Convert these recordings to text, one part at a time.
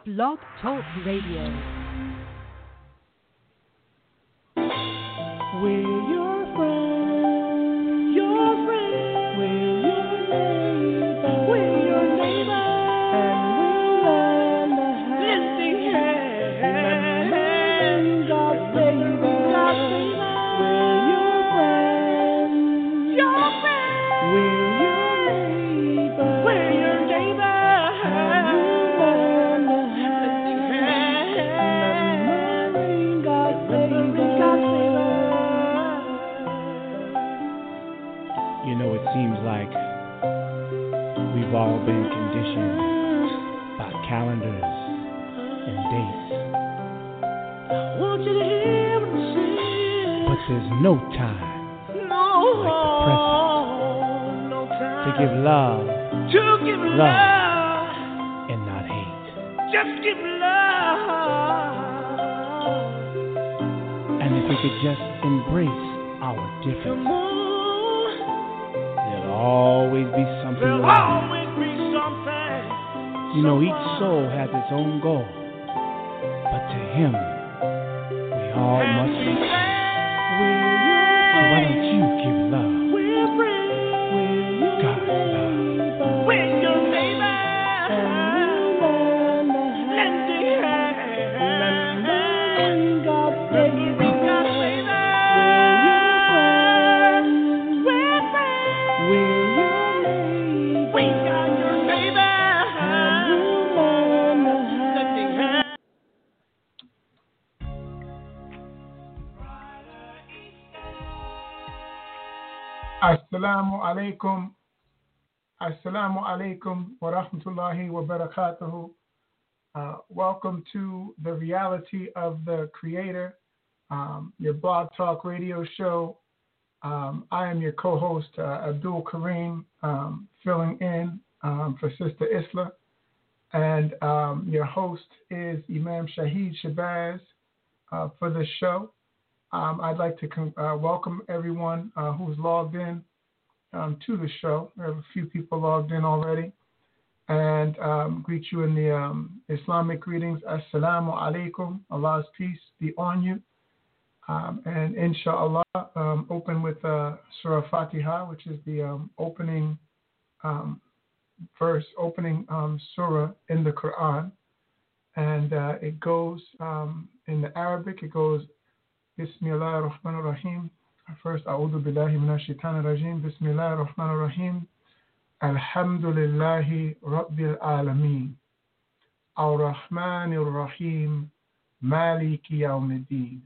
Blog Talk Radio. We're your friends, we're your neighbors, and we'll lend a hand. God save us. We're your friends, we're your neighbors, and we'll lend a hand. God save us. You know, it seems like we've all been conditioned by calendars and dates. But there's no time like the present to give love, and not hate. Just give love. And if we could just embrace our differences, there'll always be something wrong. You know, each soul has its own goal, but to him, we all must be one. So why don't you give love, God's love? Assalamu alaikum wa rahmatullahi wa barakatuhu. Welcome to the reality of the Creator, your Blog Talk radio show. I am your co-host, Abdul Kareem, filling in for Sister Isla. And your host is Imam Shahid Shabazz for the show. I'd like to welcome everyone who's logged in to the show. We have a few people logged in already. And greet you in the Islamic greetings. Assalamu alaikum. Allah's peace be on you. And inshallah, open with Surah Fatiha, which is the opening verse, opening surah in the Quran. And it goes, in the Arabic, it goes, Bismillah ar-Rahman ar-Rahim. First, A'udhu billahi minash shaitanir rajim. Bismillah ar-Rahman ar-Rahim. Alhamdulillahi Rabbil Alameen. Ar-Rahman ar-Rahim. Maliki yawmiddin.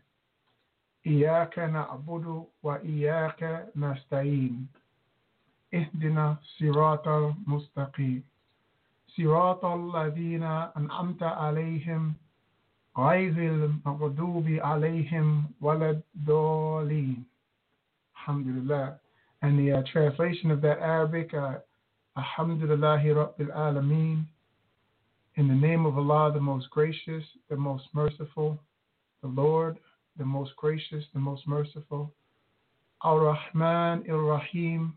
Iyaka na'budu wa iyaka nasta'in. Ihdina siratal mustaqim. Siratal ladina an'amta alayhim. غير المغضوب عليهم ولا الضالين. Alhamdulillah. And the translation of that Arabic, Alhamdulillahi Rabbil Alameen. In the name of Allah, the most gracious, the most merciful, the Lord, the most gracious, the most merciful. Ar-Rahman Ar-Rahim.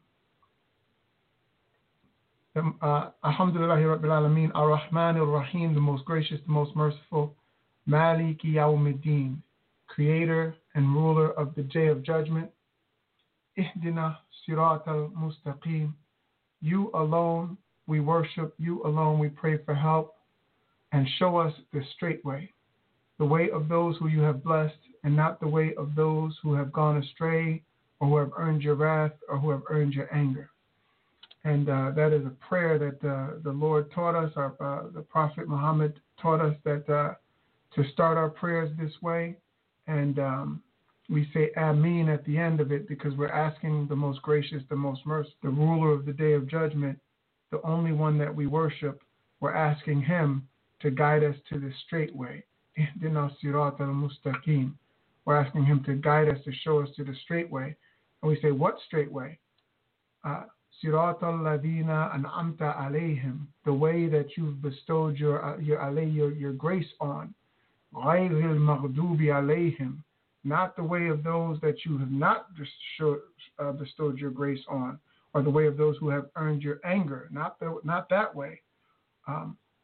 Alhamdulillahi Rabbil Alameen. Ar-Rahman Ar-Rahim, the most gracious, the most merciful. Maliki Yawmiddin, creator and ruler of the day of judgment. Ihdina Siratal Mustaqim. You alone we worship, you alone we pray for help, and show us the straight way, the way of those who you have blessed, and not the way of those who have gone astray, or who have earned your wrath, or who have earned your anger. And that is a prayer that the Lord taught us, the Prophet Muhammad taught us that to start our prayers this way, and we say Ameen at the end of it because we're asking the most gracious, the most merciful, the ruler of the day of judgment, the only one that we worship. We're asking him to guide us to the straight way. Ihdina Siratal Mustaqim. We're asking him to guide us, to show us to the straight way. And we say, what straight way? Siratal Ladina An'amta Alayhim, the way that you've bestowed your grace on. غير المغضوب عليهم, not the way of those that you have not bestowed your grace on, or the way of those who have earned your anger, not that way.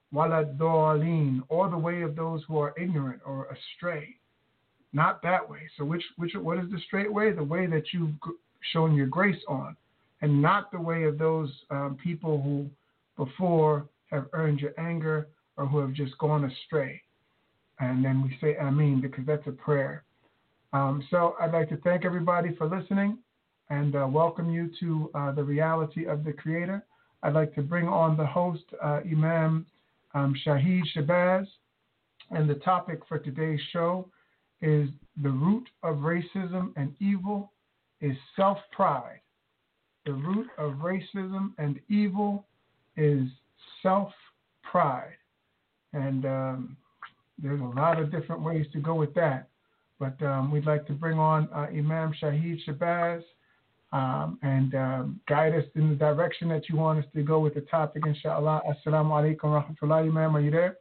wala dhalin, or the way of those who are ignorant or astray. Not that way. So what is the straight way? The way that you've shown your grace on, and not the way of those people who before have earned your anger or who have just gone astray. And then we say Ameen, because that's a prayer. So I'd like to thank everybody for listening and welcome you to the reality of the Creator. I'd like to bring on the host, Imam Shahid Shabazz, and the topic for today's show is the root of racism and evil is self-pride. The root of racism and evil is self-pride. And there's a lot of different ways to go with that. But we'd like to bring on Imam Shahid Shabazz and guide us in the direction that you want us to go with the topic, inshallah. Assalamu alaikum wa rahmatullahi, Imam. Are you there?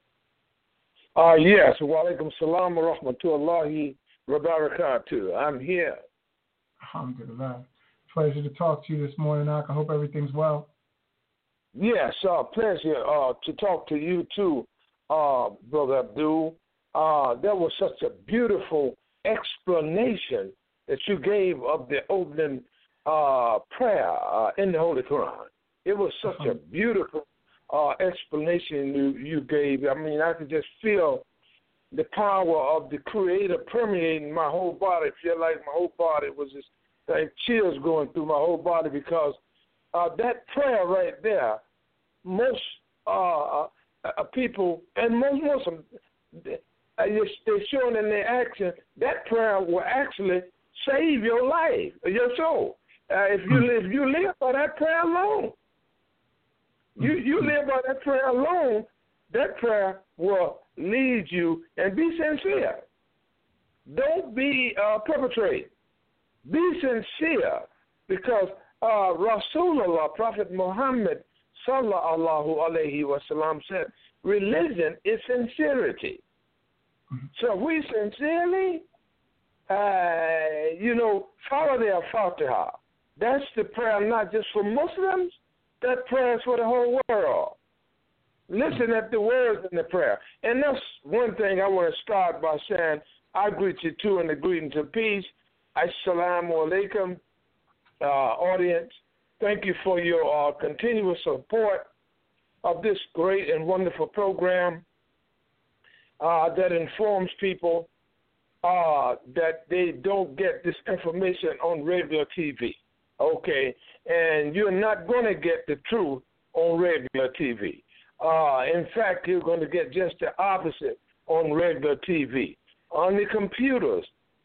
Yes. Wa alaikum salam wa rahmatullahi wa barakatuh. I'm here. Alhamdulillah. Pleasure to talk to you this morning, Ak. I hope everything's well. Yes, pleasure to talk to you too, Brother Abdul. That was such a beautiful explanation that you gave of the opening prayer in the Holy Quran. It was such a beautiful explanation you gave. I mean, I could just feel the power of the Creator permeating my whole body. I feel like my whole body was just like chills going through my whole body, because that prayer right there, most people and most Muslims, they're showing in their action that prayer will actually save your life, your soul. If you live by that prayer alone, you live by that prayer alone, that prayer will lead you. And be sincere. Don't be perpetrate. Be sincere, because Rasulullah, Prophet Muhammad sallallahu alaihi wasallam said, religion is sincerity. So we sincerely, follow their Fatiha. That's the prayer not just for Muslims, that prayer is for the whole world. Listen at the words in the prayer. And that's one thing I want to start by saying. I greet you too in the greetings of peace. Assalamu alaikum, audience. Thank you for your continuous support of this great and wonderful program that informs people that they don't get this information on regular TV. Okay? And you're not going to get the truth on regular TV. In fact, you're going to get just the opposite on regular TV. On the computers,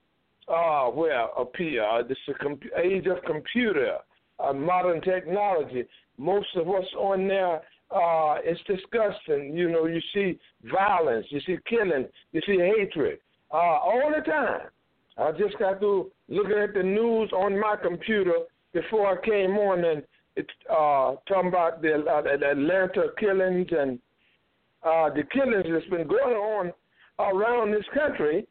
this is the age of computer, modern technology. Most of what's on there is disgusting. You see violence, you see killing, you see hatred all the time. I just got through looking at the news on my computer before I came on, and it's talking about the Atlanta killings and the killings that's been going on around this country.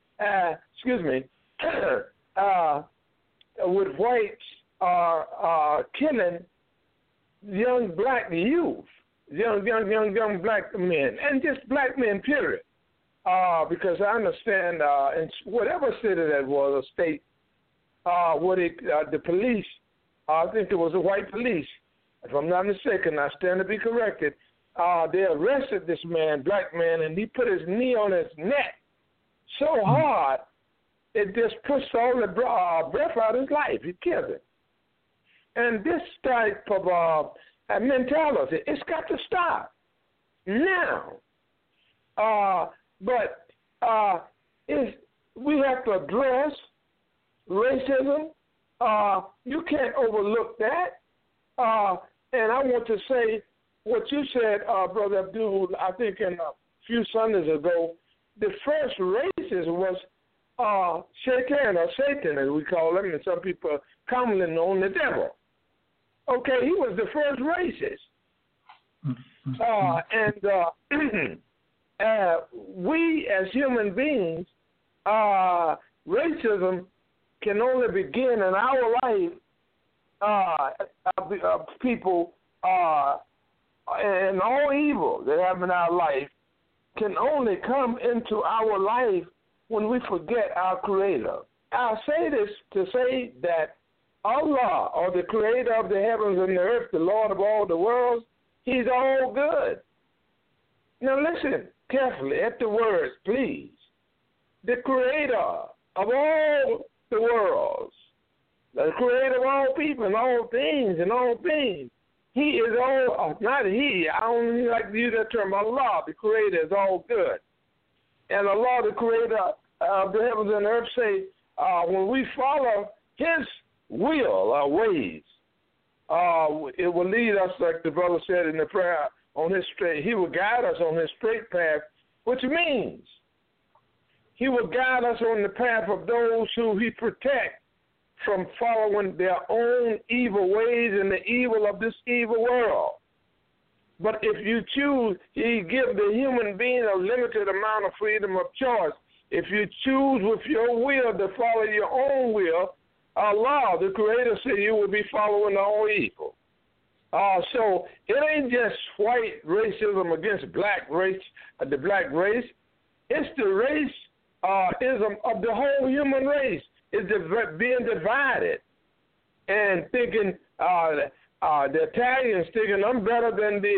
With whites are killing young black youth, young black men, and just black men, period. Because I understand in whatever city that was, a state, the police, I think it was a white police, if I'm not mistaken, I stand to be corrected, they arrested this man, black man, and he put his knee on his neck so hard, it just pushed all the breath out of his life. He killed him. And this type of mentality, it's got to stop now. But we have to address racism. You can't overlook that. And I want to say what you said, Brother Abdul, I think in a few Sundays ago, the first racist was Shaitan, or Satan, as we call him, and some people commonly known the devil. Okay, he was the first racist. We as human beings, racism can only begin in our life. People and all evil that happen in our life can only come into our life when we forget our Creator. I'll say this to say that Allah, or the Creator of the heavens and the earth, the Lord of all the worlds, He's all good. Now listen carefully at the words, please. The Creator of all the worlds, the Creator of all people and all things and all things. He is all, not He, I don't like to use that term, Allah, the Creator, is all good. And Allah, the Creator of the heavens and earth, say, when we follow His will, our ways, it will lead us, like the brother said in the prayer, on His straight, He will guide us on His straight path, which means He will guide us on the path of those who He protects from following their own evil ways and the evil of this evil world. But if you choose, He gives the human being a limited amount of freedom of choice. If you choose with your will to follow your own will, Allah, the Creator, said you will be following all evil. So it ain't just white racism against black race, the black race. It's the racism of the whole human race. It's being divided and thinking the Italians thinking I'm better than the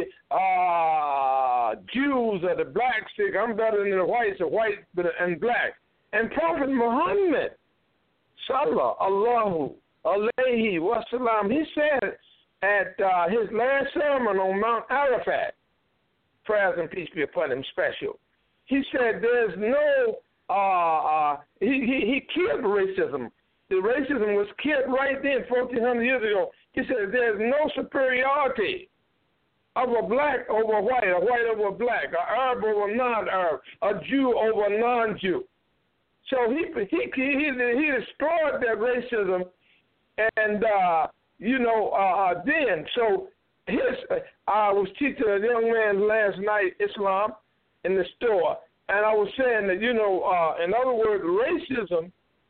Jews or the blacks think I'm better than the whites or white and black. And Prophet Muhammad, sallallahu alayhi wa sallam, he said at his last sermon on Mount Arafat, prayers and peace be upon him special, he said there's no he killed racism. The racism was killed right then, 1,400 years ago. He said there's no superiority of a black over white, a white over black, an Arab over non-Arab, a Jew over a non-Jew. So he destroyed that racism, and then so I was teaching a young man last night Islam in the store. And I was saying that, in other words, racism,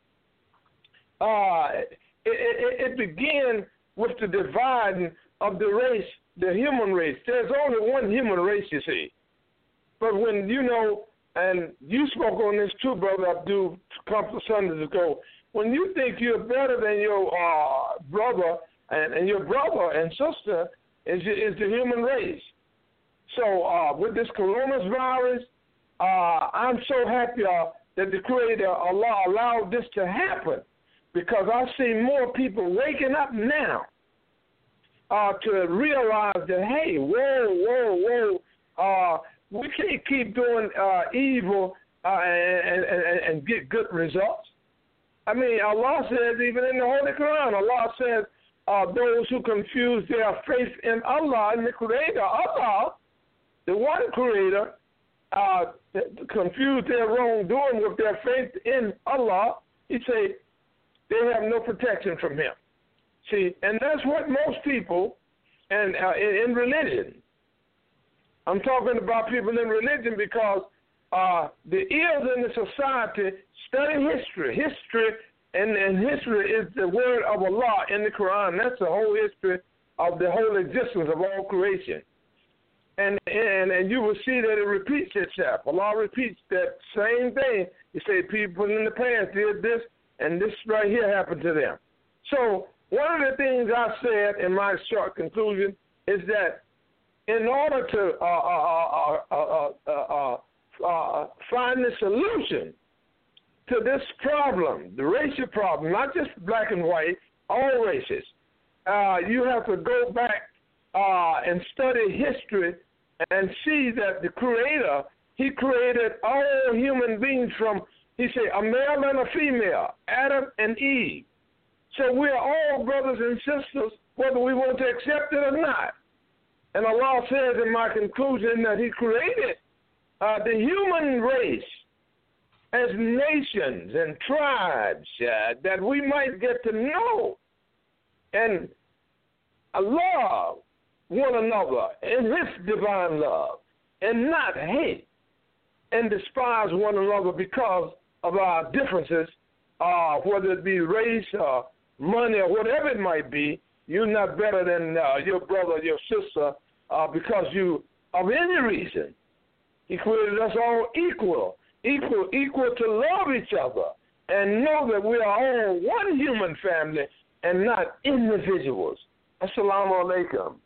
it began with the dividing of the race, the human race. There's only one human race, you see. But when, and you spoke on this too, Brother Abdul, a couple of Sundays ago, when you think you're better than your brother, and your brother and sister is the human race. So with this coronavirus, I'm so happy that the Creator, Allah, allowed this to happen, because I see more people waking up now to realize that, hey, whoa, we can't keep doing evil and get good results. I mean, Allah says, even in the Holy Quran, Allah says, those who confuse their faith in Allah and the Creator, Allah, the one Creator, confuse their wrongdoing with their faith in Allah, He say they have no protection from Him. See, and that's what most people, and in religion, I'm talking about people in religion because the ills in the society study history. And history is the word of Allah in the Quran. That's the whole history of the whole existence of all creation. And you will see that it repeats itself. Allah repeats that same thing. You say people in the past did this, and this right here happened to them. So one of the things I said in my short conclusion is that in order to find the solution to this problem, the racial problem, not just black and white, all races, you have to go back and study history and see that the Creator, He created all human beings from, He said, a male and a female, Adam and Eve. So we are all brothers and sisters, whether we want to accept it or not. And Allah says in my conclusion that He created the human race as nations and tribes that we might get to know and love one another in His divine love and not hate and despise one another because of our differences, whether it be race or money or whatever it might be. You're not better than your brother or your sister because you, of any reason, He created us all equal to love each other and know that we are all one human family and not individuals. Assalamu alaikum.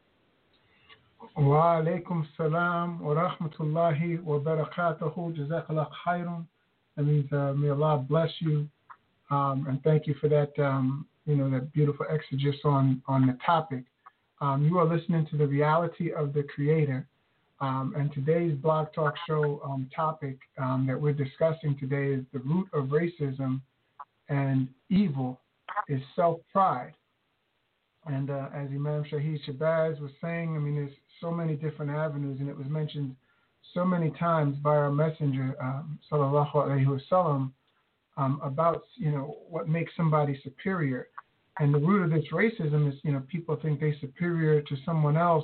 Wa alaikum salam wa rahmatullahi wa barakatuhu. Jazakallah khairan. That means may Allah bless you, and thank you for that. That beautiful exegesis on the topic. You are listening to The Reality of the Creator, and today's Blog Talk Show topic that we're discussing today is the root of racism and evil is self-pride. And as Imam Shahid Shabazz was saying, there's so many different avenues, and it was mentioned so many times by our messenger, sallallahu alaihi wasallam, about what makes somebody superior. And the root of this racism is people think they're superior to someone else,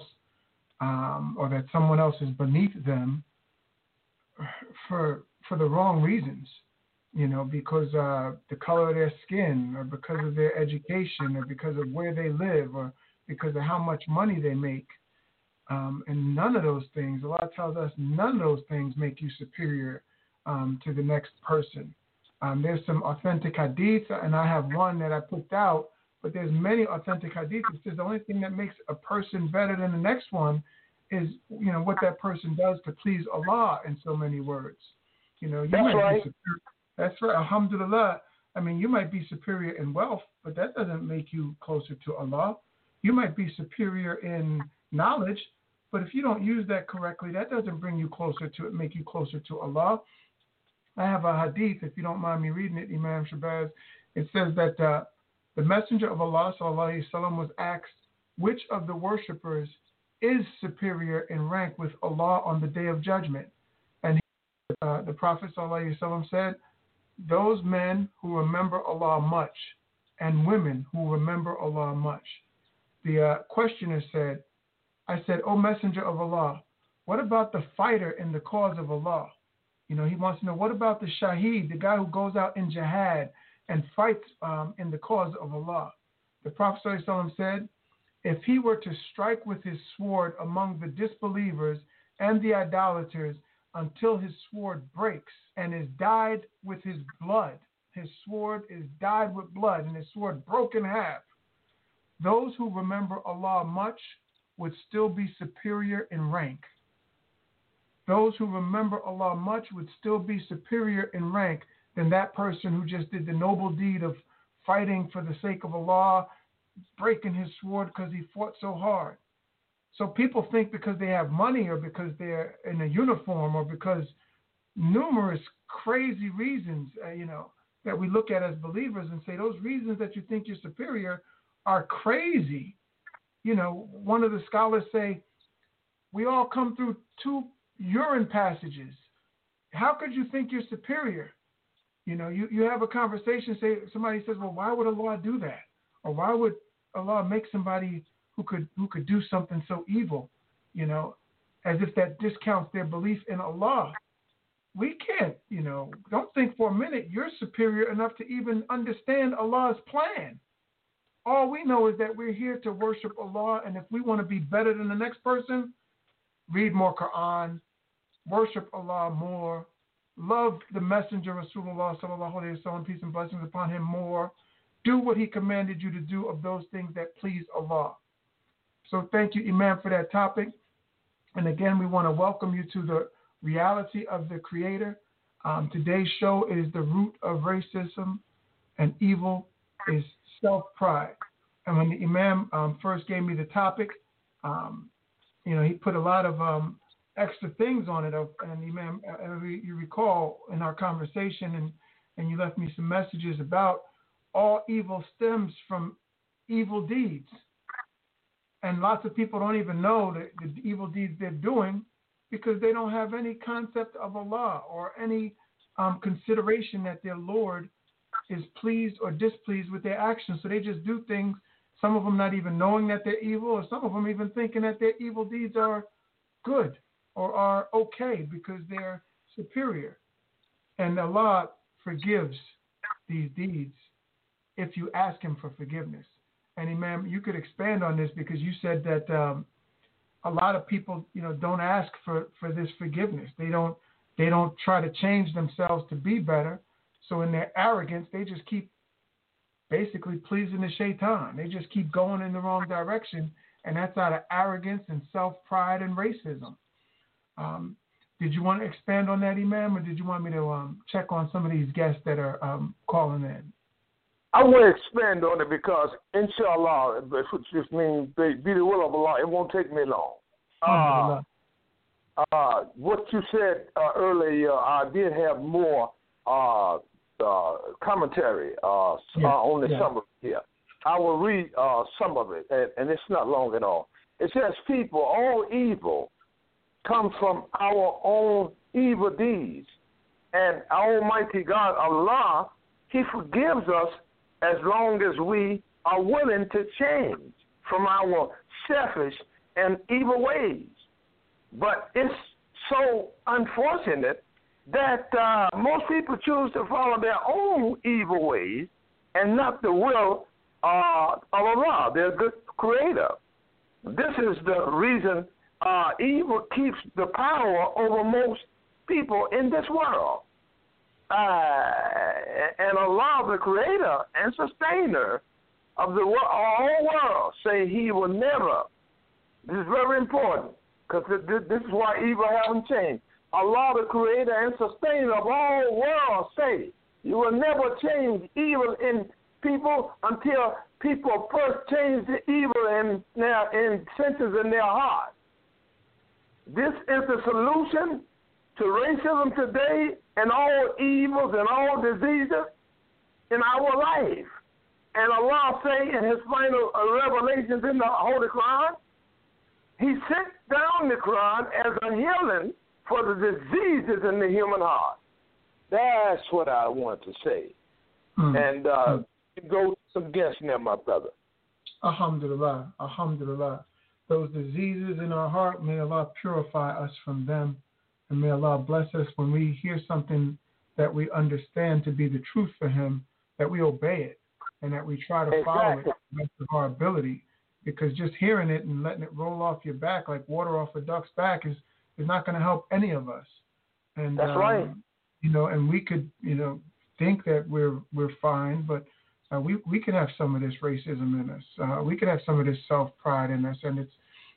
or that someone else is beneath them for the wrong reasons. Because the color of their skin, or because of their education, or because of where they live, or because of how much money they make. And none of those things, Allah tells us, none of those things make you superior to the next person. There's some authentic hadith, and I have one that I put out, but there's many authentic hadith that says the only thing that makes a person better than the next one is, what that person does to please Allah, in so many words. That's right. That's right. Alhamdulillah. You might be superior in wealth, but that doesn't make you closer to Allah. You might be superior in knowledge, but if you don't use that correctly, that doesn't bring you closer to it, make you closer to Allah. I have a hadith, if you don't mind me reading it, Imam Shabazz. It says that the Messenger of Allah sallallahu alaihi wasallam was asked which of the worshippers is superior in rank with Allah on the Day of Judgment, and the Prophet sallallahu alaihi wasallam said, those men who remember Allah much and women who remember Allah much. The questioner said, I said, O Messenger of Allah, what about the fighter in the cause of Allah? He wants to know, what about the shaheed, the guy who goes out in jihad and fights in the cause of Allah? The Prophet ﷺ said, if he were to strike with his sword among the disbelievers and the idolaters until his sword breaks and is dyed with his blood, his sword is dyed with blood and his sword broke in half, those who remember Allah much would still be superior in rank. Those who remember Allah much would still be superior in rank than that person who just did the noble deed of fighting for the sake of Allah, breaking his sword because he fought so hard. So people think because they have money, or because they're in a uniform, or because numerous crazy reasons, that we look at as believers and say those reasons that you think you're superior are crazy. One of the scholars say, we all come through 2 urine passages. How could you think you're superior? You have a conversation, somebody says, well, why would Allah do that? Or why would Allah make somebody who could do something so evil, as if that discounts their belief in Allah. We can't, don't think for a minute you're superior enough to even understand Allah's plan. All we know is that we're here to worship Allah, and if we want to be better than the next person, read more Quran, worship Allah more, love the Messenger Rasulullah sallallahu alaihi wasallam, peace and blessings upon him, more, do what he commanded you to do of those things that please Allah. So thank you, Imam, for that topic. And again, we want to welcome you to the Reality of the Creator. Today's show is the root of racism and evil is self-pride. And when the Imam first gave me the topic, he put a lot of extra things on it. And Imam, you recall in our conversation, and you left me some messages about all evil stems from evil deeds. And lots of people don't even know the evil deeds they're doing because they don't have any concept of Allah or any consideration that their Lord is pleased or displeased with their actions. So they just do things, some of them not even knowing that they're evil, or some of them even thinking that their evil deeds are good or are okay because they're superior. And Allah forgives these deeds if you ask him for forgiveness. And Imam, you could expand on this because you said that a lot of people, don't ask for this forgiveness. They don't try to change themselves to be better. So in their arrogance, they just keep basically pleasing the shaitan. They just keep going in the wrong direction, and that's out of arrogance and self-pride and racism. Did you want to expand on that, Imam, or did you want me to check on some of these guests that are calling in? I want to expand on it because, inshallah, which just means be the will of Allah, it won't take me long. What you said earlier, I did have more commentary on the summary here. I will read some of it, and it's not long at all. It says, people, all evil comes from our own evil deeds. And our Almighty God, Allah, He forgives us as long as we are willing to change from our selfish and evil ways. But it's so unfortunate that most people choose to follow their own evil ways and not the will of Allah, their good creator. This is the reason evil keeps the power over most people in this world. And Allah, the creator and sustainer of the whole world, say He will never. This is very important because this is why evil haven't changed. Allah, the creator and sustainer of all worlds, say you will never change evil in people until people first change the evil in senses in their heart. This is the solution to racism today and all evils and all diseases in our life. And Allah say in His final revelations in the Holy Quran, He sent down the Quran as a healing for the diseases in the human heart. That's what I want to say. And go to some guests now, my brother. Alhamdulillah, alhamdulillah. Those diseases in our heart, may Allah purify us from them. And may Allah bless us when we hear something that we understand to be the truth for Him, that we obey it and that we try to follow it to the best of our ability. Because just hearing it and letting it roll off your back like water off a duck's back is not going to help any of us. And that's right. And we could, think that we're fine, but we could have some of this racism in us. We could have some of this self-pride in us, and it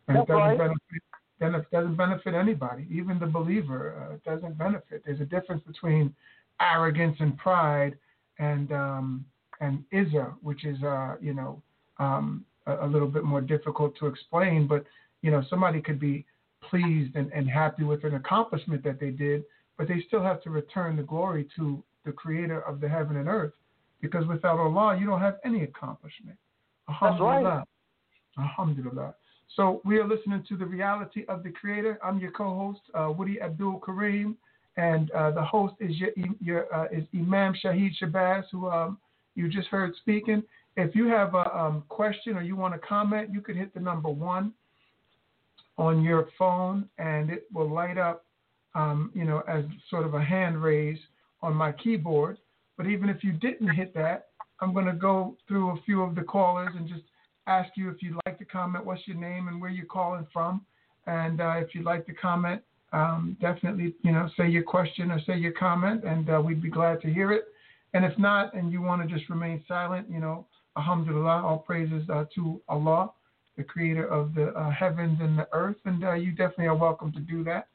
doesn't benefit anybody, even the believer. It doesn't benefit. There's a difference between arrogance and pride and izza, which is a little bit more difficult to explain. But somebody could be pleased and happy with an accomplishment that they did, but they still have to return the glory to the Creator of the heaven and earth, because without Allah, you don't have any accomplishment. Alhamdulillah. That's right. Alhamdulillah. So we are listening to The Reality of the Creator. I'm your co-host, Woody Abdul Kareem, and the host is is Imam Shahid Shabazz, who you just heard speaking. If you have a question or you want to comment, you could hit the number 1 on your phone, and it will light up, as sort of a hand raise on my keyboard. But even if you didn't hit that, I'm going to go through a few of the callers and just ask you if you'd like to comment, what's your name and where you're calling from. And if you'd like to comment, definitely, say your question or say your comment, and we'd be glad to hear it. And if not, and you want to just remain silent, alhamdulillah, all praises to Allah, the creator of the heavens and the earth, and you definitely are welcome to do that.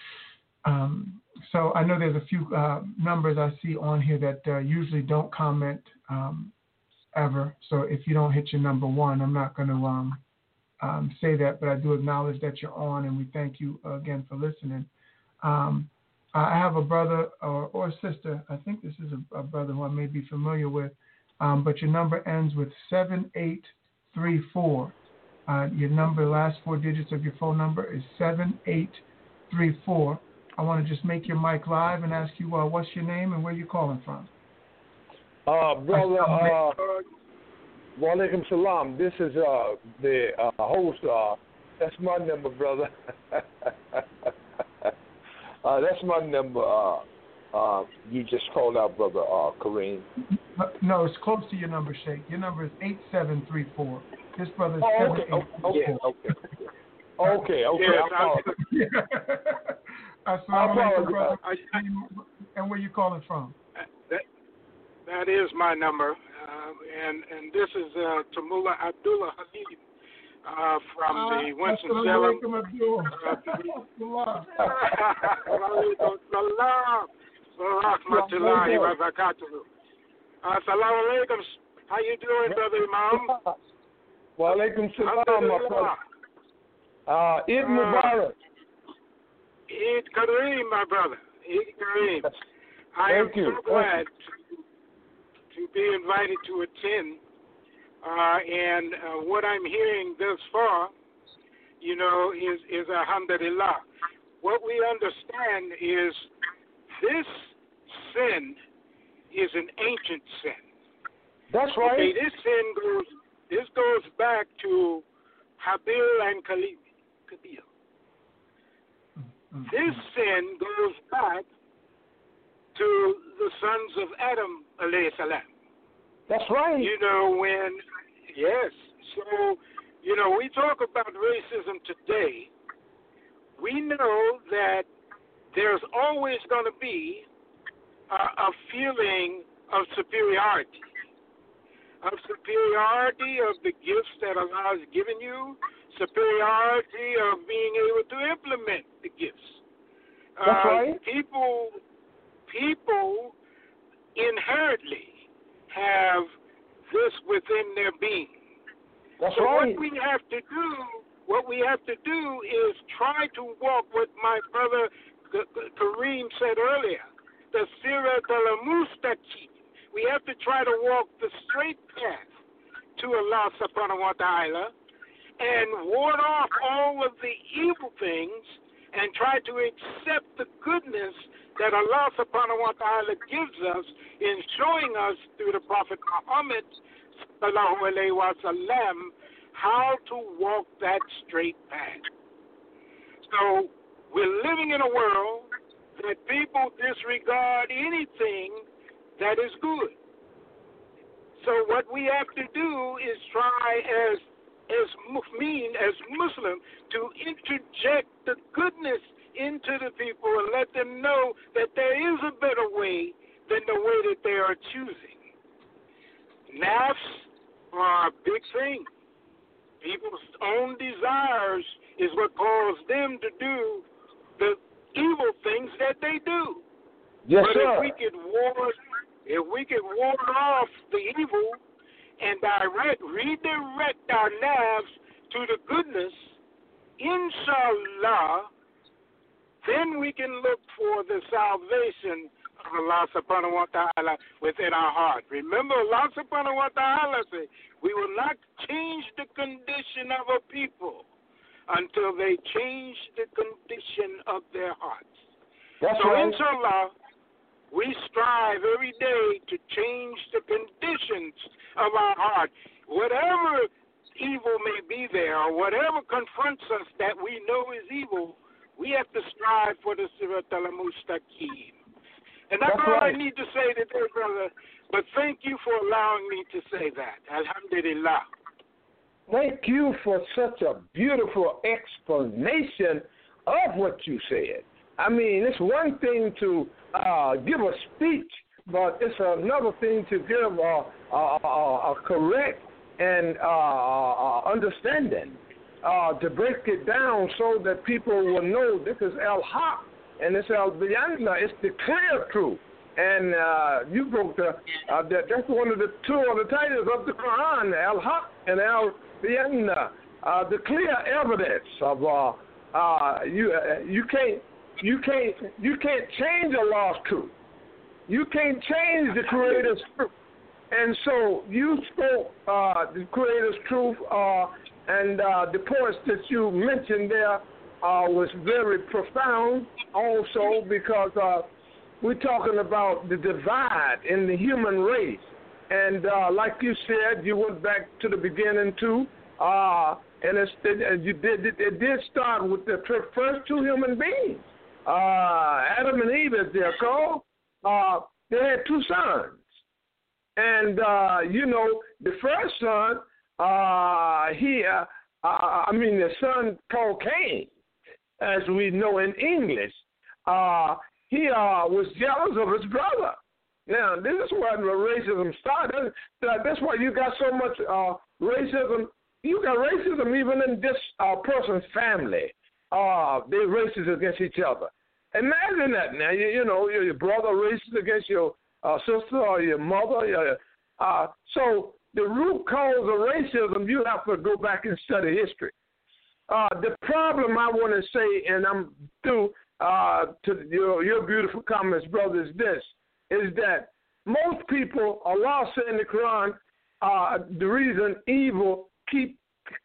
So I know there's a few numbers I see on here that usually don't comment ever. So if you don't hit your number 1, I'm not going to say that, but I do acknowledge that you're on, and we thank you again for listening. I have a brother or sister. I think this is a brother who I may be familiar with, but your number ends with 7834. Your number, last 4 digits of your phone number is 7834. I want to just make your mic live and ask you what's your name and where you're calling from. Brother, wa alaikum salam. This is the host. That's my number, brother. That's my number. You just called out, brother Kareem. No, it's close to your number, Sheikh. Your number is 8734. This brother is 7834. Okay. Okay. Yes, Assalamu alaikum, brother. And where you calling from? that is my number, and this is Tamula Abdullah Habib from the Winston-Salem. Assalamu alaikum. How you doing, Brother Imam? Wa alaikum salam, my brother. Eid Mubarak. Eid Kareem, my brother. Eid Kareem. I am so glad to be invited to attend. And what I'm hearing thus far, is alhamdulillah. What we understand is this sin is an ancient sin. That's right. Okay, this goes back to Habil and Kabil. This sin goes back to the sons of Adam, alayhi salam. That's right. So, we talk about racism today. We know that there's always going to be a feeling of superiority of the gifts that Allah has given you, superiority of being able to implement the gifts. That's right. People inherently have this within their being. That's so right. What we have to do is try to walk what my brother Kareem said earlier, the Sirat al-Mustaqim. We have to try to walk the straight path to Allah subhanahu wa ta'ala and ward off all of the evil things and try to accept the goodness that Allah subhanahu wa ta'ala gives us in showing us through the Prophet Muhammad sallallahu alayhi wa sallam how to walk that straight path. So we're living in a world that people disregard anything that is good. So what we have to do is try as Muslim to interject the goodness into the people and let them know that there is a better way than the way that they are choosing. Nafs are a big thing. People's own desires is what causes them to do the evil things that they do. Yes, but sir. if we could ward off the evil and redirect our nafs to the goodness, inshallah, then we can look for the salvation of Allah subhanahu wa ta'ala within our heart. Remember, Allah subhanahu wa ta'ala said, we will not change the condition of a people until they change the condition of their hearts. That's so right. inshallah, we strive every day to change the conditions of our heart. Whatever evil may be there, or whatever confronts us that we know is evil, we have to strive for the Sirat al-Mustaqim. And that's all right. I need to say today, brother. But thank you for allowing me to say that. Alhamdulillah. Thank you for such a beautiful explanation of what you said. I mean, it's one thing to give a speech, but it's another thing to give a correct and understanding, to break it down so that people will know this is al-Haq and it's al-Bayanna. It's the clear truth. And you broke that's one of the two of the titles of the Quran, al-Haq and al-Bayanna, the clear evidence of you can't change Allah's truth. You can't change the Creator's truth. And so you spoke the Creator's truth, and the points that you mentioned there was very profound also, because we're talking about the divide in the human race. And like you said, you went back to the beginning too, and it did start with the first two human beings. Adam and Eve, as they're called, they had two sons. And, the first son, the son called Cain, as we know in English, he was jealous of his brother. Now, this is where racism started. That's why you got so much racism. You got racism even in this person's family. They're racist against each other. Imagine that now. You know, your brother racist against your sister or your mother. So the root cause of racism, you have to go back and study history. The problem I want to say, and I'm through to your beautiful comments, brother, is this, is that most people, Allah said in the Quran, the reason evil keep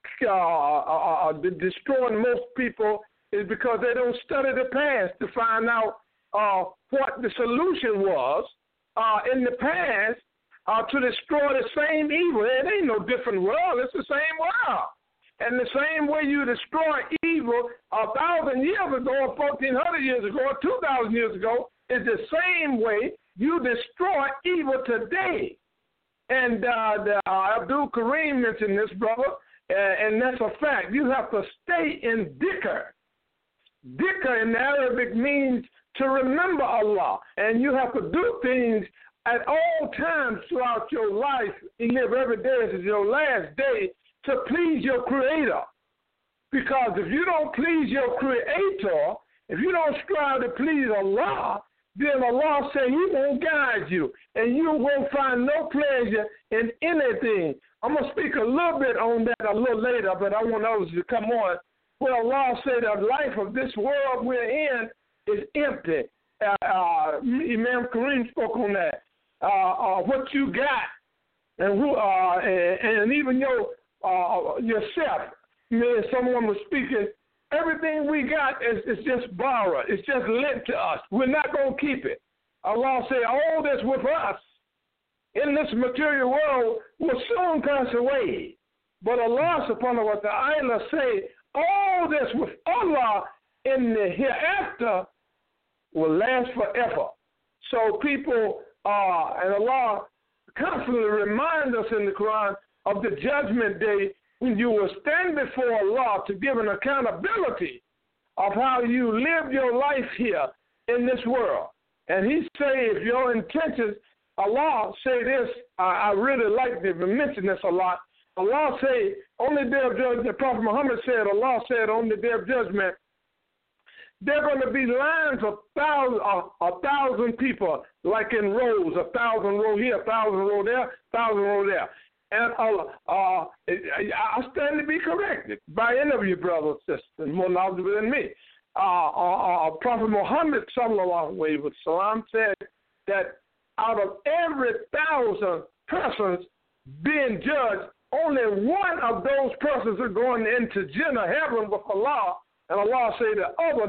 destroying most people is because they don't study the past to find out what the solution was in the past to destroy the same evil. It ain't no different world. It's the same world. And the same way you destroy evil 1,000 years ago, 1,400 years ago, 2,000 years ago, is the same way you destroy evil today. And Abdul Kareem mentioned this, brother, and that's a fact. You have to stay in dhikr. Dhikr in Arabic means to remember Allah, and you have to do things at all times throughout your life. You live every day as your last day to please your Creator. Because if you don't please your Creator, if you don't strive to please Allah, then Allah said He won't guide you, and you won't find no pleasure in anything. I'm going to speak a little bit on that a little later, but I want others to come on. Well, Allah said the life of this world we're in is empty. Imam Kareem spoke on that. What you got, and who, and even yourself. Someone was speaking. Everything we got is just borrowed. It's just lent to us. We're not going to keep it. Allah said, all this with us in this material world will soon pass away. But Allah subhanahu wa ta'ala say, all this with Allah in the hereafter will last forever. So people, and Allah constantly remind us in the Quran of the judgment day when you will stand before Allah to give an accountability of how you lived your life here in this world. And He say, if your intentions, Allah say this, I really like to mention this a lot. Allah say, on the day of judgment, the Prophet Muhammad said, Allah said on the day of judgment, there are going to be lines of 1,000 people, like in rows, 1,000 row here, 1,000 row there, 1,000 row there. And I stand to be corrected by any of you brothers and sisters, more knowledgeable than me. Prophet Muhammad sallallahu alaihi wasallam said that out of every 1,000 persons being judged, only one of those persons are going into Jannah, heaven with Allah, and Allah say the other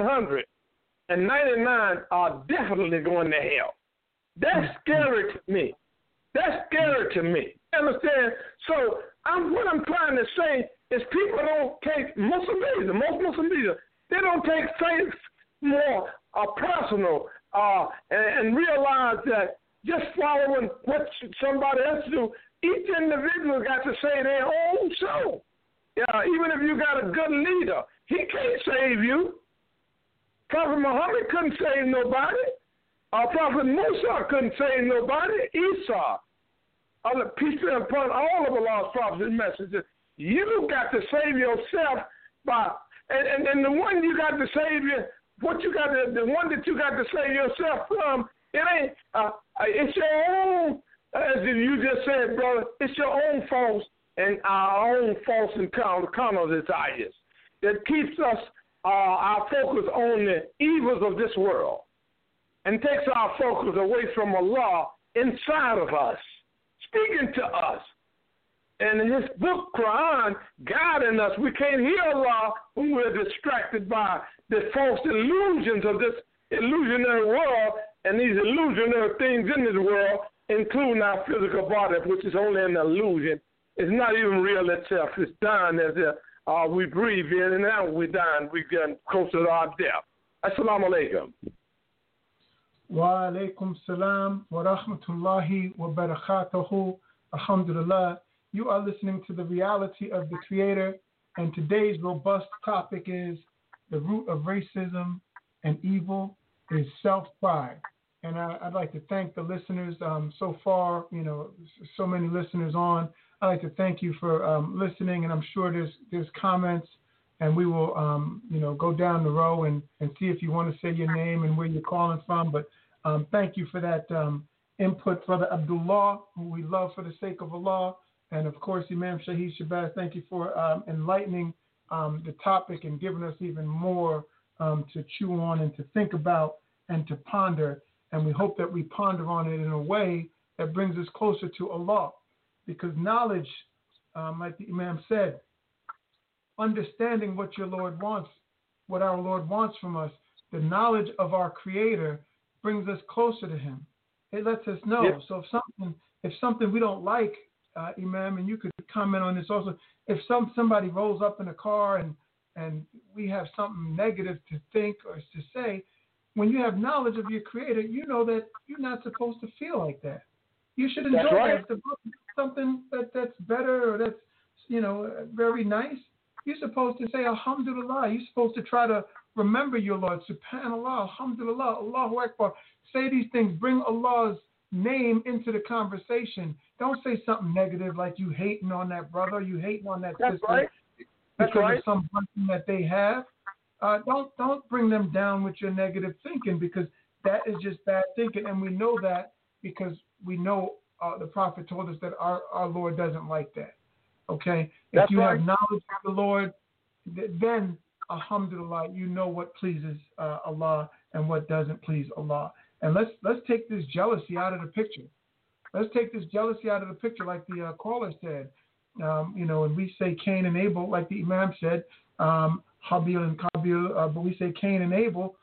999 are definitely going to hell. That's scary to me. That's scary to me. Understand? So what I'm trying to say is people don't take most Muslim leaders, they don't take faith more personal and realize that just following what somebody else do, each individual got to say their own soul. Yeah, even if you got a good leader, he can't save you. Prophet Muhammad couldn't save nobody. Prophet Musa couldn't save nobody. Isa. Peace be upon all of Allah's prophets and messengers. You got to save yourself by, and the one you got to save you, the one that you got to save yourself from, it ain't, it's your own, as you just said, brother, it's your own faults and our own faults and carnal desires that keeps us, our focus on the evils of this world and takes our focus away from Allah inside of us, speaking to us. And in His book, Quran, guiding us, we can't hear Allah when we're distracted by the false illusions of this illusionary world and these illusionary things in this world, including our physical body, which is only an illusion. It's not even real itself. It's dying as we breathe in, and now we're dying. We're getting closer to our death. Assalamu alaikum. Wa alaikum salam wa rahmatullahi wa barakatuhu. Alhamdulillah. You are listening to The Reality of the Creator, And today's robust topic is the root of racism and evil is self-pride. And I'd like to thank the listeners so far, so many listeners on. I'd like to thank you for listening, and I'm sure there's comments, and we will, go down the row and see if you want to say your name and where you're calling from. But thank you for that input, Brother Abdullah, who we love for the sake of Allah. And, of course, Imam Shahid Shabazz, thank you for enlightening the topic and giving us even more to chew on and to think about and to ponder. And we hope that we ponder on it in a way that brings us closer to Allah. Because knowledge, like the Imam said, understanding what your Lord wants, what our Lord wants from us, the knowledge of our Creator brings us closer to Him. It lets us know. Yep. So if something we don't like, Imam, and you could comment on this also, if somebody rolls up in a car and we have something negative to think or to say, when you have knowledge of your Creator, you know that you're not supposed to feel like that. You should enjoy that. If something that's better or that's very nice, you're supposed to say Alhamdulillah. You're supposed to try to remember your Lord. Subhanallah, Alhamdulillah, Allahu Akbar. Say these things. Bring Allah's name into the conversation. Don't say something negative like you hating on that brother, you hating on that sister because of some blessing that they have. Don't bring them down with your negative thinking, because that is just bad thinking, and we know that because we know the Prophet told us that our Lord doesn't like that. Okay? If you have knowledge of the Lord, then, alhamdulillah, you know what pleases Allah and what doesn't please Allah. And let's take this jealousy out of the picture. Let's take this jealousy out of the picture, like the caller said. And we say Cain and Abel, like the Imam said, Habil and Qabil, but we say Cain and Abel.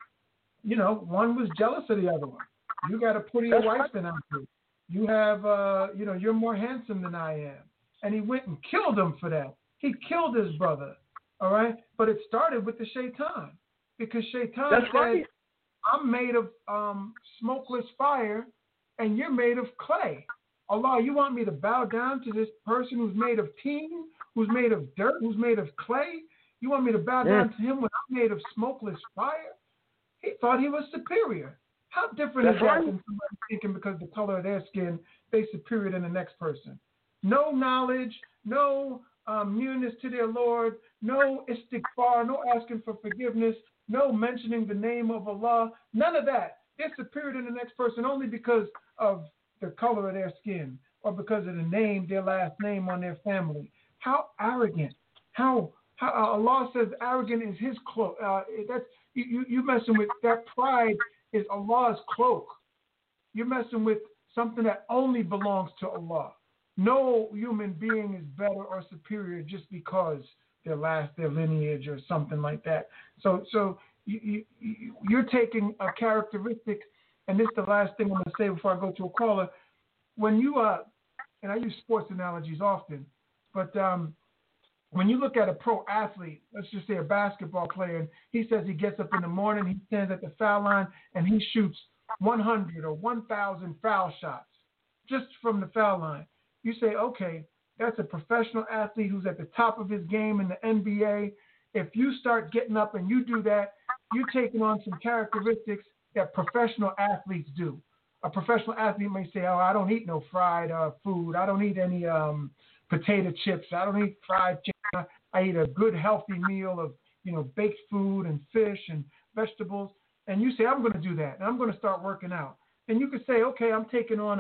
One was jealous of the other one. You got a prettier wife than I do. You have, you're more handsome than I am. And he went and killed him for that. He killed his brother, all right? But it started with the shaitan, because shaitan said, I'm made of smokeless fire, and you're made of clay. Allah, you want me to bow down to this person who's made of teen, who's made of dirt, who's made of clay? You want me to bow down to him when I'm made of smokeless fire? He thought he was superior. How different is that than somebody thinking because the color of their skin, they're superior than the next person? No knowledge, no nearness to their Lord, no istighfar, no asking for forgiveness, no mentioning the name of Allah, none of that. They're superior to the next person only because of the color of their skin or because of the name, their last name on their family. How arrogant. How Allah says arrogant is His cloak. You messing with that. Pride is Allah's cloak. You're messing with something that only belongs to Allah. No human being is better or superior just because their lineage or something like that. So you're taking a characteristic, and this is the last thing I'm going to say before I go to a caller. When you and I use sports analogies often, but when you look at a pro athlete, let's just say a basketball player, and he says he gets up in the morning, he stands at the foul line, and he shoots 100 or 1,000 foul shots just from the foul line. You say, okay, that's a professional athlete who's at the top of his game in the NBA. If you start getting up and you do that, you're taking on some characteristics that professional athletes do. A professional athlete may say, I don't eat no fried food. I don't eat any potato chips. I don't eat fried chicken. I eat a good healthy meal of baked food and fish and vegetables. And you say, I'm going to do that, and I'm going to start working out. And you could say, okay, I'm taking on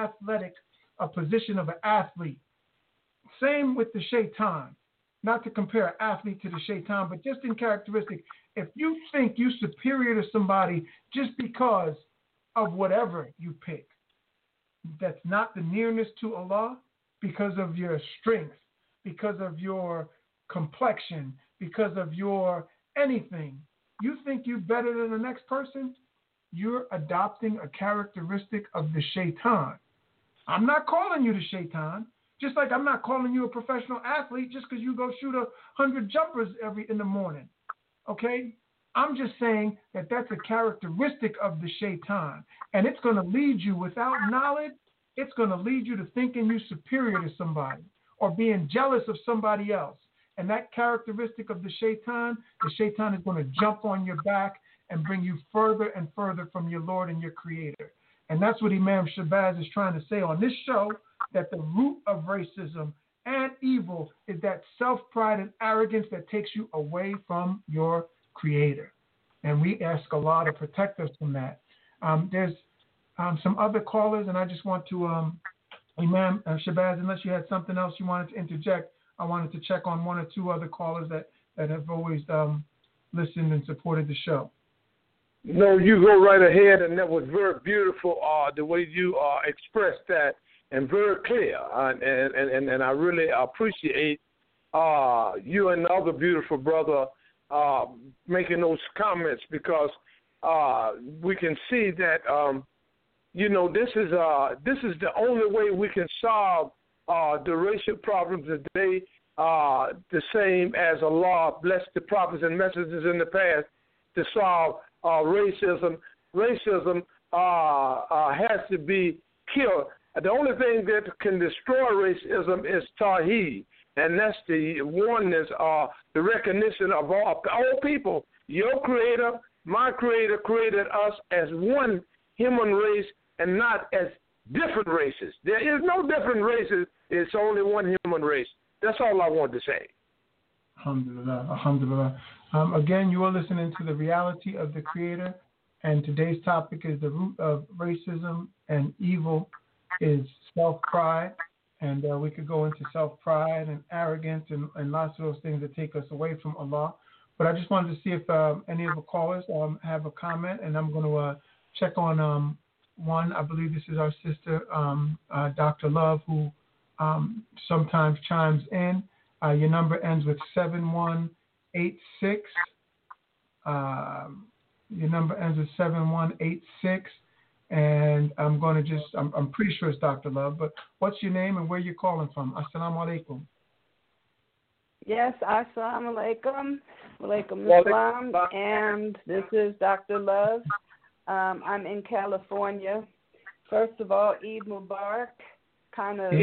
a position of an athlete. Same with the shaitan. Not to compare an athlete to the shaitan, but just in characteristic. If you think you're superior to somebody just because of whatever you pick, that's not the nearness to Allah, because of your strength, because of your complexion, because of your anything, you think you're better than the next person, you're adopting a characteristic of the shaitan. I'm not calling you the shaitan, just like I'm not calling you a professional athlete just because you go shoot 100 jumpers in the morning. Okay? I'm just saying that that's a characteristic of the shaitan, and it's going to lead you without knowledge. It's going to lead you to thinking you're superior to somebody or being jealous of somebody else. and that characteristic of the shaitan is going to jump on your back and bring you further and further from your Lord and your Creator. And that's what Imam Shabazz is trying to say on this show, that the root of racism and evil is that self-pride and arrogance that takes you away from your Creator. And we ask Allah to protect us from that. There's some other callers, and I just want to, Imam Shabazz, unless you had something else you wanted to interject, I wanted to check on one or two other callers that have always listened and supported the show. No, you go right ahead, and that was very beautiful, the way you expressed that, and very clear, and I really appreciate you and the other beautiful brother making those comments, because we can see that this is the only way we can solve the racial problems today. The same as Allah blessed the prophets and messengers in the past to solve racism. Racism has to be killed. The only thing that can destroy racism is Tawheed, and that's the oneness, the recognition of all people. Your Creator, my Creator, created us as one human race and not as different races. There is no different races. It's only one human race. That's all I want to say. Alhamdulillah. Alhamdulillah. Again, you are listening to The Reality of the Creator, and today's topic is the root of racism and evil is self-pride, and we could go into self-pride and arrogance and lots of those things that take us away from Allah. But I just wanted to see if any of the callers have a comment, and I'm going to check on one. I believe this is our sister, Dr. Love, who sometimes chimes in. Your number ends with 7186. Your number ends with 7186. And I'm going to I'm pretty sure it's Dr. Love, but what's your name and where you're calling from? Assalamu alaikum. Yes, assalamu alaikum. Walaikum assalam. And this is Dr. Love. I'm in California. First of all, Eid Mubarak. Kind of,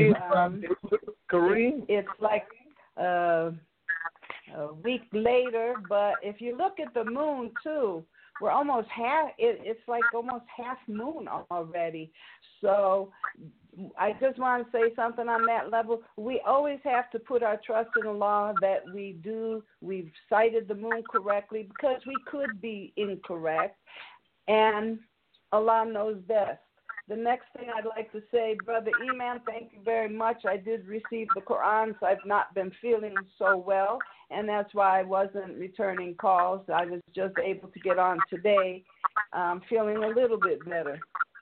Kareem? It's like a week later, but if you look at the moon too, we're almost it's like almost half moon already. So I just want to say something on that level. We always have to put our trust in Allah that we've cited the moon correctly, because we could be incorrect, and Allah knows best. The next thing I'd like to say, Brother Imam, thank you very much. I did receive the Quran, so I've not been feeling so well, and that's why I wasn't returning calls. I was just able to get on today, feeling a little bit better.